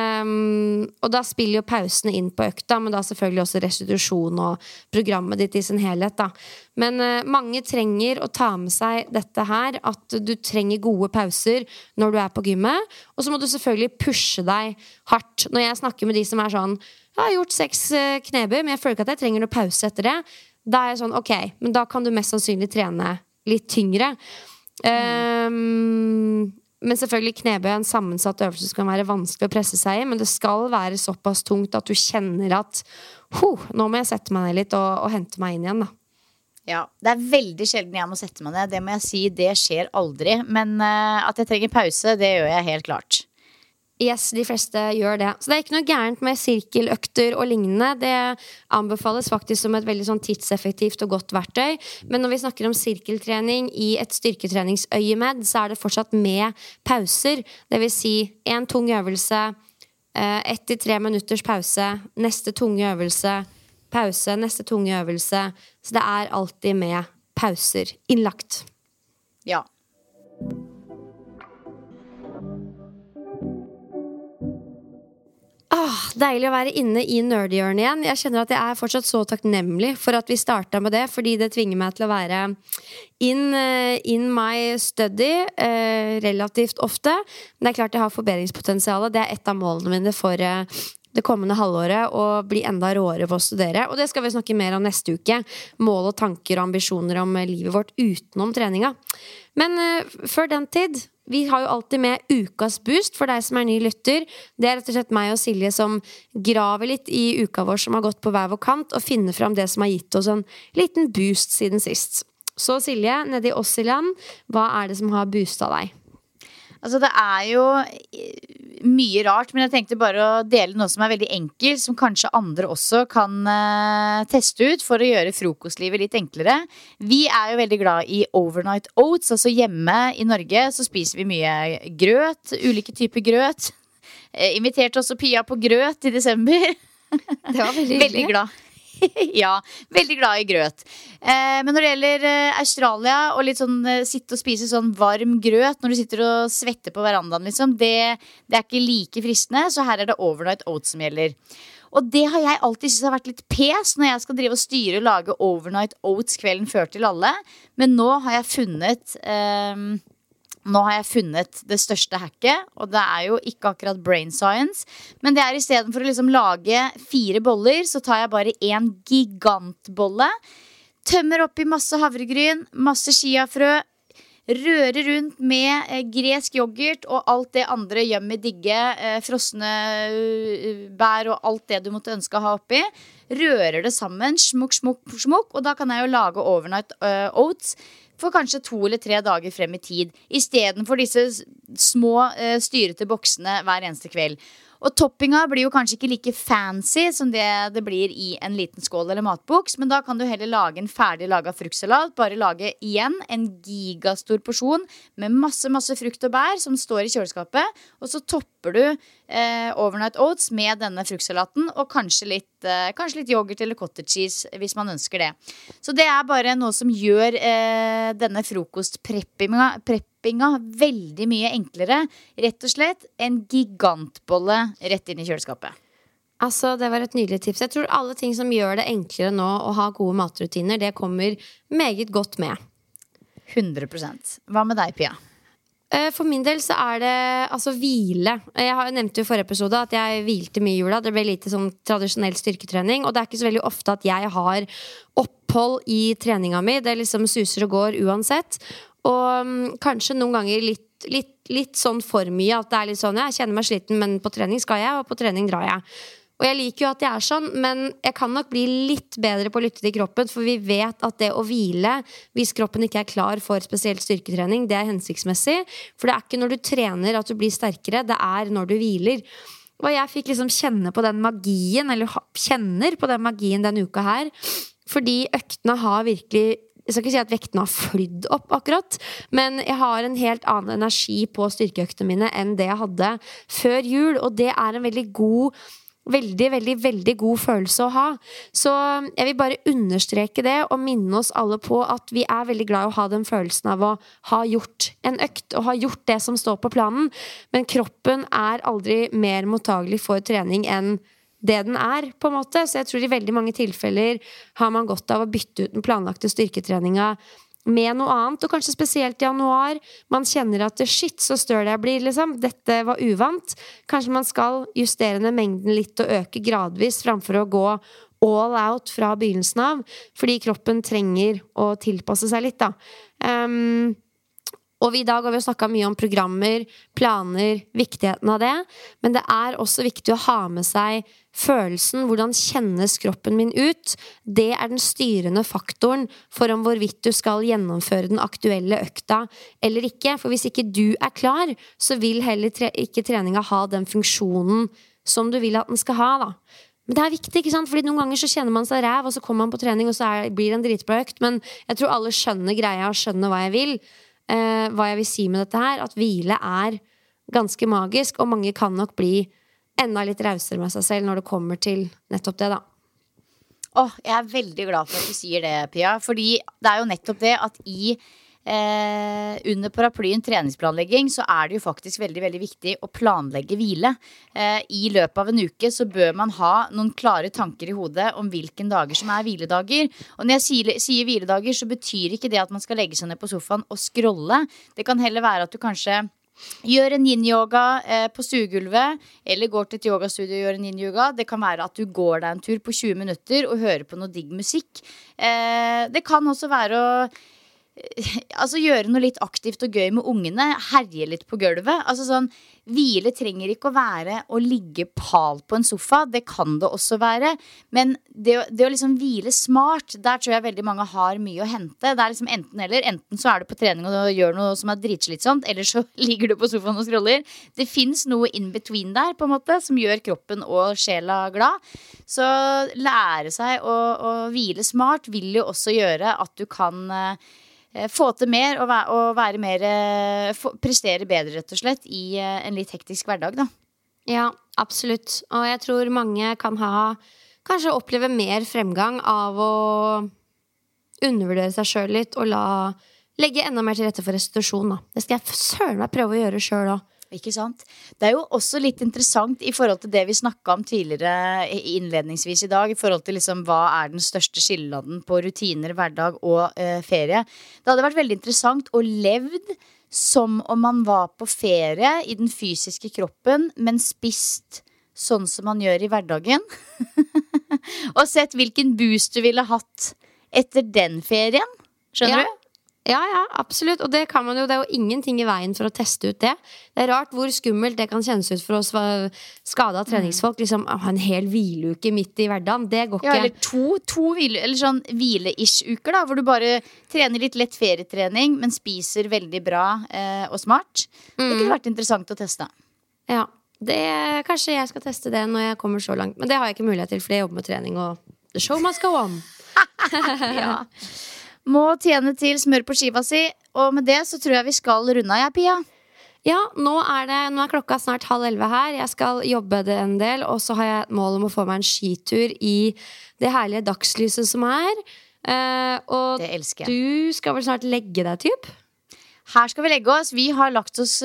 Og da spiller jo pausene inn på økta, men da selvfølgelig også restitusjon og programmet ditt I sin helhet da. Men mange trenger å ta med seg dette her, at du trenger gode pauser når du på gymmet, og så må du selvfølgelig pushe deg hardt. Når jeg snakker med de som sånn, jeg har gjort 6 knebøy, men jeg føler ikke at jeg trenger noe pause etter det, da jeg sånn, ok, men da kan du mest sannsynlig trene litt tyngre. Men selvfølgelig knebøy er en sammensatt øvelse som kan være vanskelig å presse seg i, men det skal være såpass tungt at du kjenner at nå må jeg sette meg ned litt og hente meg inn igjen da. Ja, det er veldig sjelden jeg må sette meg ned. Det må jeg si, det skjer aldri. Men at jeg trenger pause, det gjør jeg helt klart. Yes, de fleste gjør det. Så det er ikke noe gærent med sirkeløkter og lignende. Det anbefales faktisk som et veldig sånn tidseffektivt og godt verktøy. Men når vi snakker om sirkeltrening i et styrketreningsøyemed, så er det fortsatt med pauser. Det vil si en tung øvelse, 1-3 minutters pause, neste tunge øvelse, pause, neste tunge øvelse. Så det er alltid med pauser innlagt. Ja. Deilig å være inne i nerdhjørnet igjen. Jeg kjenner at jeg er fortsatt så takknemlig for at vi startet med det, fordi det tvinger meg til å være in my study relativt ofte. Men det er klart jeg har forbedringspotensial. Det er et av målene mine for det kommende halvåret, å bli enda råere på å studere. Og det skal vi snakke mer om neste uke. Mål og tanker og ambisjoner om livet vårt utenom treninga. Men før den tid, vi har jo alltid med ukas boost for deg som er ny lytter. Det er rett og slett meg og Silje som graver litt i uka vår som har gått på hver vår kant, og finner fram det som har gitt oss en liten boost siden sist. Så Silje, nede i oss i land, hva er det som har boostet deg? Altså det er jo mye rart, men jeg tenkte bare å dele noe som er veldig enkelt, som kanskje andre også kan teste ut for å gjøre frokostlivet litt enklere. Vi er jo veldig glad i overnight oats, altså hjemme i Norge så spiser vi mye grøt, ulike typer grøt. Inviterte også Pia på grøt i desember. Det var veldig hyggelig. Veldig glad. Ja, veldig glad i grøt. Men når det gjelder Australia og litt sånn sitte og spise sånn varm grøt når du sitter og svetter på verandaen liksom, det er ikke like fristende. Så her er det overnight oats som gjelder. Og det har jeg alltid synes har vært litt pes når jeg skal drive og styre og lage overnight oats kvelden før til alle. Men nå har jeg funnet det største hacket, og det er jo ikke akkurat brain science, men det er i stedet for å liksom lage 4 boller, så tar jeg bare en gigantbolle, tømmer opp i masse havregryn, masse chiafrø, rører rundt med gresk yoghurt og alt det andre yummy digge, frosne bær og alt det du måtte ønske å ha oppi. Rører det sammen, smukk, smukk, smukk, og da kan jeg jo lage overnight oats for kanskje 2 eller 3 dager frem i tid, i stedet for disse små styrete boksene hver eneste kveld. Og toppinga blir jo kanskje ikke like fancy som det blir i en liten skål eller matboks, men da kan du heller lage en ferdig laget fruktsalat, bare lage igjen en gigastor porsjon med masse frukt og bær som står i kjøleskapet, og så topper du overnight oats med denne fruktsalaten, og kanskje litt yoghurt eller cottage cheese hvis man ønsker det. Så det er bare noe som gjør denne frokostpreppinga veldig mye enklere. Rett og slett en gigantbolle rett inn i kjøleskapet. Altså, det var et nydelig tips. Jeg tror alle ting som gjør det enklere nå å ha gode matrutiner, det kommer meget godt med. 100%. Hva med deg, Pia? For min del så er det altså hvile. Jeg nevnte jo i forrige episode at jeg hvilte mye i jula. Det ble lite sånn tradisjonell styrketrening, og det er ikke så veldig ofte at jeg har opphold i treninga mi. Det liksom suser og går uansett. Og kanskje noen ganger litt sånn for mye at det er litt sånn, jeg kjenner meg sliten, men på trening skal jeg, og på trening drar jeg. Og jeg liker jo at jeg er sånn, men jeg kan nok bli litt bedre på å lytte til kroppen, for vi vet at det å hvile, hvis kroppen ikke er klar for spesielt styrketrening, det er hensiktsmessig. For det er ikke når du trener at du blir sterkere, det er når du hviler. Og jeg fikk liksom kjenne på den magien, eller kjenner på den magien denne uka her, fordi øktene har virkelig, jeg skal ikke si at vektene har flydd opp akkurat, men jeg har en helt annen energi på styrkeøktene mine enn det jeg hadde før jul, og det er en veldig god, veldig god følelse å ha. Så jeg vil bare understreke det og minne oss alle på at vi er veldig glad i å ha den følelsen av å ha gjort en økt og ha gjort det som står på planen, men kroppen er aldri mer mottagelig for trening enn det den er, på en måte. Så jeg tror i veldig mange tilfeller har man godt av å bytte ut den planlagte styrketreninga med noe annet, og kanskje spesielt i januar. Man kjenner at shit, så støl jeg blir, liksom. Dette var uvant. Kanskje man skal justere ned mengden litt og øke gradvis, framfor å gå all out fra begynnelsen av, fordi kroppen trenger å tilpasse seg litt da. Og i dag har vi snakket mye om programmer, planer, viktigheten av det, men det også viktig å ha med seg følelsen, hvordan kjennes kroppen min ut. Det den styrende faktoren for om hvorvidt du skal gjennomføre den aktuelle økta eller ikke. For hvis ikke du klar, så vil heller ikke treninga ha den funksjonen som du vil at den skal ha da. Men det viktig, ikke sant? Fordi noen ganger så kjenner man seg ræv, og så kommer man på trening, og så blir det en dritbra økt. Men jeg tror alle skjønner greia og skjønner hva jeg vil. Hva jeg vil si med dette her, at hvile ganske magisk, og mange kan nok bli enda litt rausere med seg selv når det kommer til nettopp det da. Jeg veldig glad for at du sier det, Pia, fordi det jo nettopp det at under paraplyen treningsplanlegging så det jo faktisk veldig, veldig viktig å planlegge hvile. I løpet av en uke så bør man ha noen klare tanker i hodet om hvilken dager som hviledager. Og når jeg sier hviledager så betyr ikke det at man skal legge seg ned på sofaen og scrolle. Det kan heller være at du kanskje gjør en yin-yoga på stuegulvet, eller går til et yogastudio og gjør en yin-yoga. Det kan være at du går deg en tur på 20 minutter og hører på noe digg musikk. Det kan også være å gjøre noe litt aktivt og gøy med ungene, herje litt på gulvet. Hvile trenger ikke å være å ligge pal på en sofa. Det kan det også være. Men det å liksom hvile smart, der tror jeg veldig mange har mye å hente. Det liksom enten eller. Enten så du på trening og gjør noe som dritslitsomt, eller så ligger du på sofaen og scroller. Det finnes noe in between der, på en måte, som gjør kroppen og sjela glad. Så lære seg å hvile smart vil jo også gjøre at du kan få til mer og være mer prestere bedre rett og slett i en litt hektisk hverdag da. Ja, absolutt. Og jeg tror mange kan kanskje oppleve mer fremgang av å undervurdere seg selv litt og legge enda mer til rette for restitusjon da. Det skal jeg søren meg prøve å gjøre selv også. Ikke sant? Det jo også litt interessant i forhold til det vi snakket om tidligere innledningsvis i dag, i forhold til liksom hva den største skillenaden på rutiner, hverdag og ferie. Det hadde vært veldig interessant å levd som om man var på ferie i den fysiske kroppen, men spist sånn som man gjør i hverdagen. Og sett hvilken boost du ville hatt etter den ferien. Skjønner du? Ja, absolutt. Og det kan man jo, det jo ingenting i veien for å teste ut det. Det rart hvor skummelt det kan kjennes ut for oss skadet treningsfolk. Liksom, en hel hvileuke midt i hverdagen, det går ikke. Ja, eller to hvile, eller sånn hvile-ish-uker da, hvor du bare trener litt lett ferietrening, men spiser veldig bra og smart. Det kunne vært interessant å teste. Ja, kanskje jeg skal teste det når jeg kommer så langt. Men det har jeg ikke mulighet til, fordi jeg jobber med trening, og the show must go on. Ja. Må tjene til smør på skiva si. Og med det så tror jeg vi skal runde av, Pia. Ja, nå klokka snart 10:30 her. Jeg skal jobbe det en del. Og så har jeg et mål om å få meg en skitur i det herlige dagslyset som og det elsker jeg. Du skal vel snart legge deg, typ? Her skal vi legge oss. Vi har lagt oss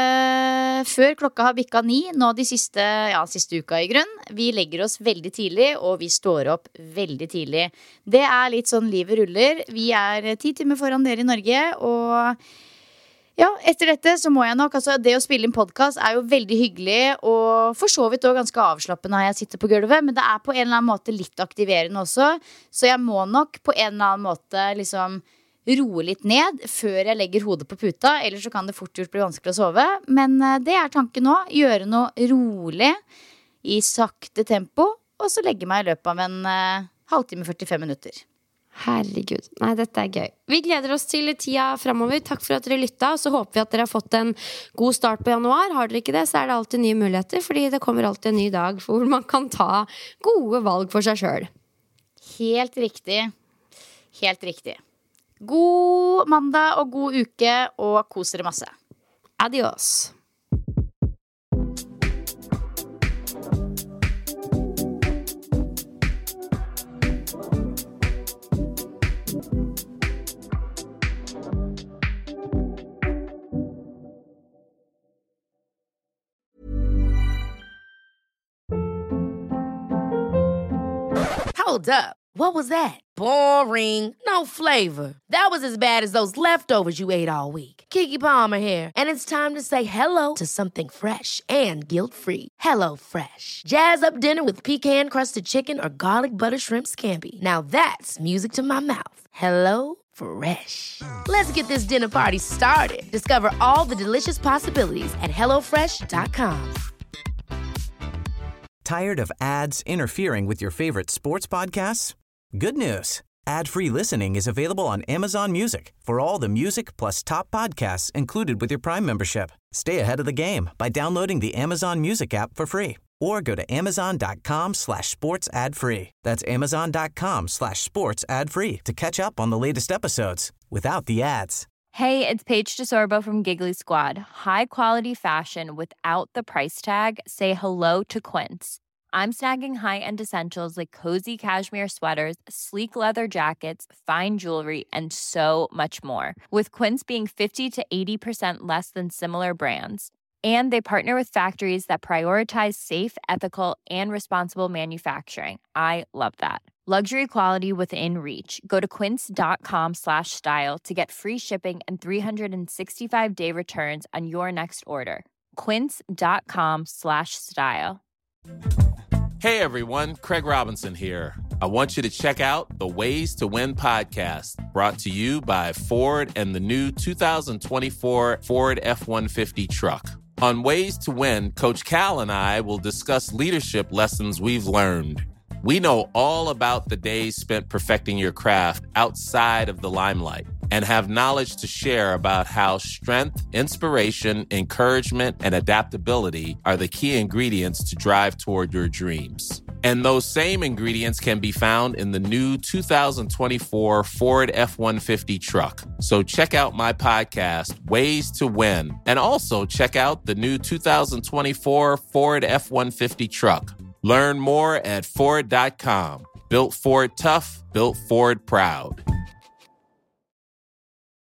før klokka har bikket 9. Nå de siste uka i grunn. Vi legger oss veldig tidlig, og vi står opp veldig tidlig. Det litt sånn livet ruller. Vi 10 timer foran dere i Norge, og ja, etter dette så må jeg nok, det å spille inn podcast jo veldig hyggelig, og for så vidt også ganske avslappende når jeg sitter på gulvet, men det på en eller annen måte litt aktiverende også, så jeg må nok på en eller annen måte liksom roe litt ned før jeg legger hodet på puta, ellers så kan det fort gjort bli vanskelig å sove. Men det tanken nå, gjøre noe rolig i sakte tempo, og så legge meg i løpet av en halvtime 45 minutter. Herregud, nei, dette gøy. Vi gleder oss til tida fremover. Takk for at dere lyttet, og så håper vi at dere har fått en god start på januar. Har dere ikke det, så det alltid nye muligheter, fordi det kommer alltid en ny dag hvor man kan ta gode valg for seg selv. Helt riktig. Helt riktig. God mandag og god uke, og kos dere masse. Adios. Hold up. What was that? Boring. No flavor. That was as bad as those leftovers you ate all week. Keke Palmer here, and it's time to say hello to something fresh and guilt-free. Hello Fresh. Jazz up dinner with pecan-crusted chicken or garlic butter shrimp scampi. Now that's music to my mouth. Hello Fresh. Let's get this dinner party started. Discover all the delicious possibilities at HelloFresh.com. Tired of ads interfering with your favorite sports podcasts? Good news. Ad-free listening is available on Amazon Music for all the music plus top podcasts included with your Prime membership. Stay ahead of the game by downloading the Amazon Music app for free or go to amazon.com/sports ad free. That's amazon.com/sports ad free to catch up on the latest episodes without the ads. Hey, it's Paige DeSorbo from Giggly Squad. High quality fashion without the price tag. Say hello to Quince. I'm snagging high-end essentials like cozy cashmere sweaters, sleek leather jackets, fine jewelry, and so much more. With Quince being 50 to 80% less than similar brands. And they partner with factories that prioritize safe, ethical, and responsible manufacturing. I love that. Luxury quality within reach. Go to quince.com/style to get free shipping and 365-day returns on your next order. Quince.com/style. Hey everyone, Craig Robinson here. I want you to check out the Ways to Win podcast, brought to you by Ford and the new 2024 Ford F-150 truck. On Ways to Win, Coach Cal and I will discuss leadership lessons we've learned. We know all about the days spent perfecting your craft outside of the limelight and have knowledge to share about how strength, inspiration, encouragement, and adaptability are the key ingredients to drive toward your dreams. And those same ingredients can be found in the new 2024 Ford F-150 truck. So check out my podcast, Ways to Win, and also check out the new 2024 Ford F-150 truck. Learn more at Ford.com. Built Ford tough, built Ford proud.